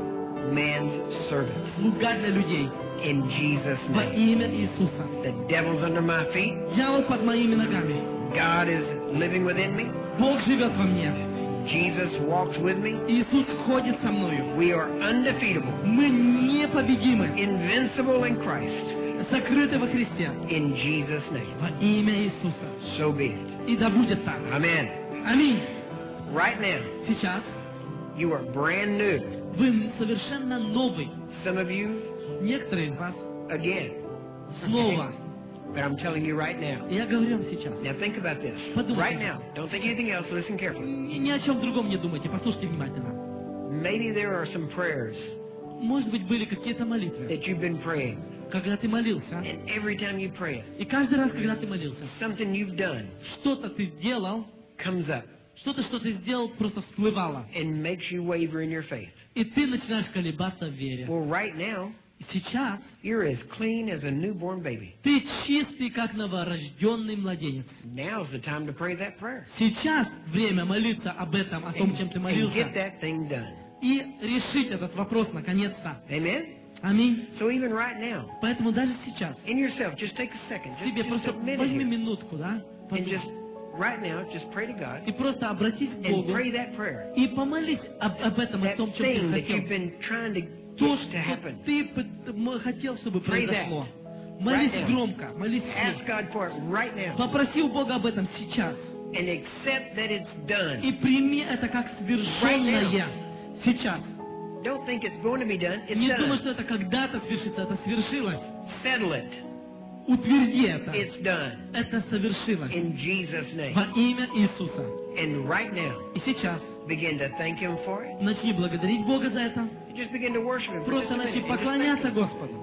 man's servant. слуга для людей, In Jesus' во name. имя Иисуса. The devil's under my feet. Дьявол под моими ногами. God is living within me. Бог живет во мне. Jesus walks with me. Иисус ходит со мною. We are undefeatable, Мы непобедимы, invincible in Christ. сокрыты во Христе. In Jesus' name. Во имя Иисуса. So be it. И да будет так. Amen. Аминь. Right now, Сейчас you are brand new. вы совершенно новый. Some of you, Некоторые из вас again. снова. But I'm telling you right now. Я говорю вам сейчас. Now think about this. Подумайте. Right now. Don't think anything else. Listen carefully. Ни ни о чем другом не думайте. Послушайте внимательно. Maybe there are some prayers Может быть, были какие-то молитвы, that you've been praying. когда ты молился. And every time you pray it, И каждый раз, когда ты молился, something you've done что-то ты делал, comes up что-то, что ты сделал, просто всплывало. and makes you waver in your faith. И ты начинаешь колебаться в вере. Well, right now, Сейчас you're as clean as a newborn baby. ты чистый, как новорожденный младенец. Now's the time to pray that prayer Сейчас время молиться об этом, о том, and, чем ты and get молился, that thing done. и решить этот вопрос наконец-то. Amen? Аминь. So even right now, Поэтому даже сейчас in yourself, just take a second. Just, тебе just просто a minute возьми here. минутку, да? And подумай. just, right now, just pray to God И просто обратись к and Богу pray that prayer. и помолись об, об этом, о That том, чем thing ты that хотел. you've been trying to То, get что to happen. ты пыт- м- хотел, чтобы Pray произошло. Right Молись now. громко, молись Ask вслух. God for it right now Попроси у Бога об этом сейчас. and accept that it's done. И прими это как свершенное сейчас. Don't think it's going to be done. It's Не думай, done. что это когда-то свершится, это свершилось. Settle it. Утверди это. It's done. Это совершилось. In Jesus' name. Во имя Иисуса. And right now, И сейчас begin to thank Him for it. начни благодарить Бога за это. Just begin to worship Him for, just Просто a начни minute. And just поклоняться thank Him Господу.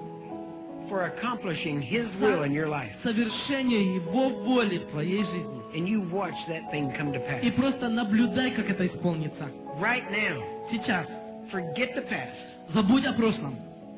for accomplishing His will in your life. Совершение Его воли в твоей жизни. And you watch that thing come to pass. И просто наблюдай, как это исполнится. Right now, Сейчас. forget the past. Забудь о прошлом.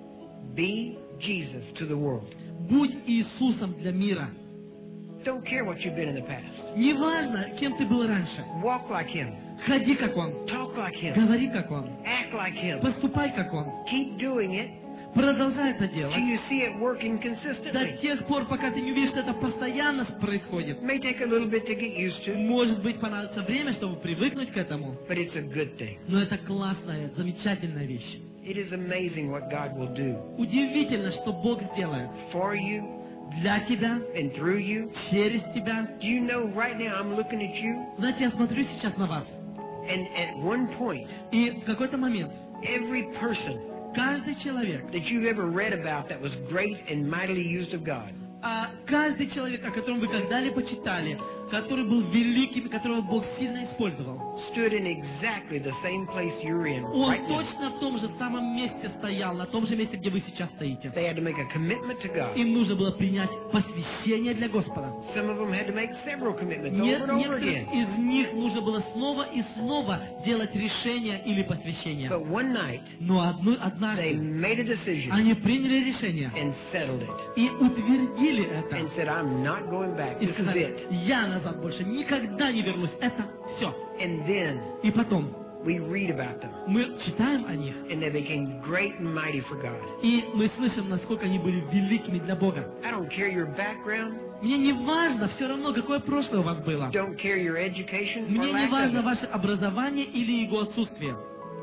Be Jesus to the world. Будь Иисусом для мира. Don't care what you've been in the past. Неважно, кем ты был раньше. Walk like Him. Ходи, как Он. Talk like Him. Говори, как Он. Act like Him. Поступай, как Он. Keep doing it Продолжай это till делать. you see it working До consistently. тех пор, пока ты не увидишь, что это постоянно происходит. It may take a little bit to get used to, Может быть, понадобится время, чтобы привыкнуть к этому. but it's a good thing. Но это классная, замечательная вещь. It is amazing what God will do Удивительно, что Бог сделает for you для тебя, and through you. через тебя. Do you know right now I'm looking at you, Знаете, я смотрю сейчас на вас. and at one point, И в какой-то момент every person каждый человек, that you've ever read about that was great and mightily used of God, а каждый человек, о котором вы когда-либо читали, который был великим, которого Бог сильно использовал, stood in exactly the same place you're in он right now. точно в том же самом месте стоял, на том же месте, где вы сейчас стоите. They had to make a commitment to God. Им нужно было принять посвящение для Господа. Some of them had to make several commitments Нет, over and over некоторых again. из них нужно было снова и снова делать решение или посвящение. But one night, Но одну, they однажды made a decision они приняли решение and settled it и утвердили это. and said, I'm not going back. И This is сказали, it. я назад больше никогда не вернусь. Это все. And then И потом we read about them, мы читаем о них, and they became great and mighty for God. и мы слышим, насколько они были великими для Бога. I don't care your background, Мне не важно все равно, какое прошлое у вас было. don't care your education or Мне не lack важно of it. ваше образование или его отсутствие.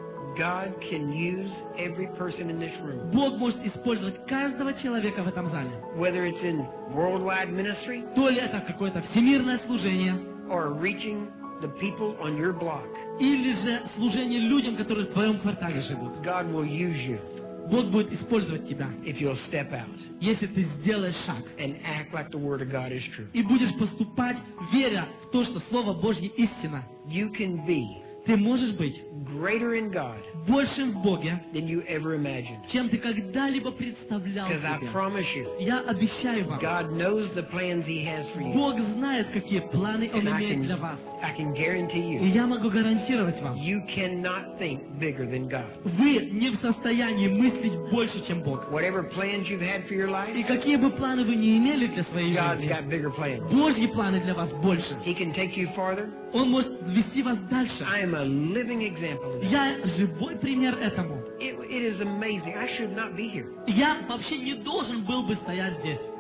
God can use every person in this room. Бог может использовать каждого человека в этом зале. Whether it's in worldwide ministry То ли это какое-то всемирное служение, or reaching the people on your block, или же служение людям, которые в твоем квартале живут. God will use you Бог будет использовать тебя, if you'll step out если ты сделаешь шаг and act like the Word of God is true. и будешь поступать, веря в то, что Слово Божье истина. You can be Ты можешь быть greater in God большим в Боге, than you ever imagined. чем ты когда-либо представлял Because I себе. promise you, Я обещаю вам, God knows the plans He has for you. Бог знает, какие планы Он And I имеет для can, вас. I can guarantee И you, я могу гарантировать вам, you cannot think bigger than God. вы не в состоянии мыслить больше, чем Бог. Whatever plans you've had for your И life, какие бы планы вы ни имели для своей God's жизни, got bigger plans. Божьи планы для вас больше. He can take you farther. Он может вести вас дальше. I am a living example of that. Я живой пример этому. It, it is amazing. I should not be here. Я вообще не должен был бы стоять здесь.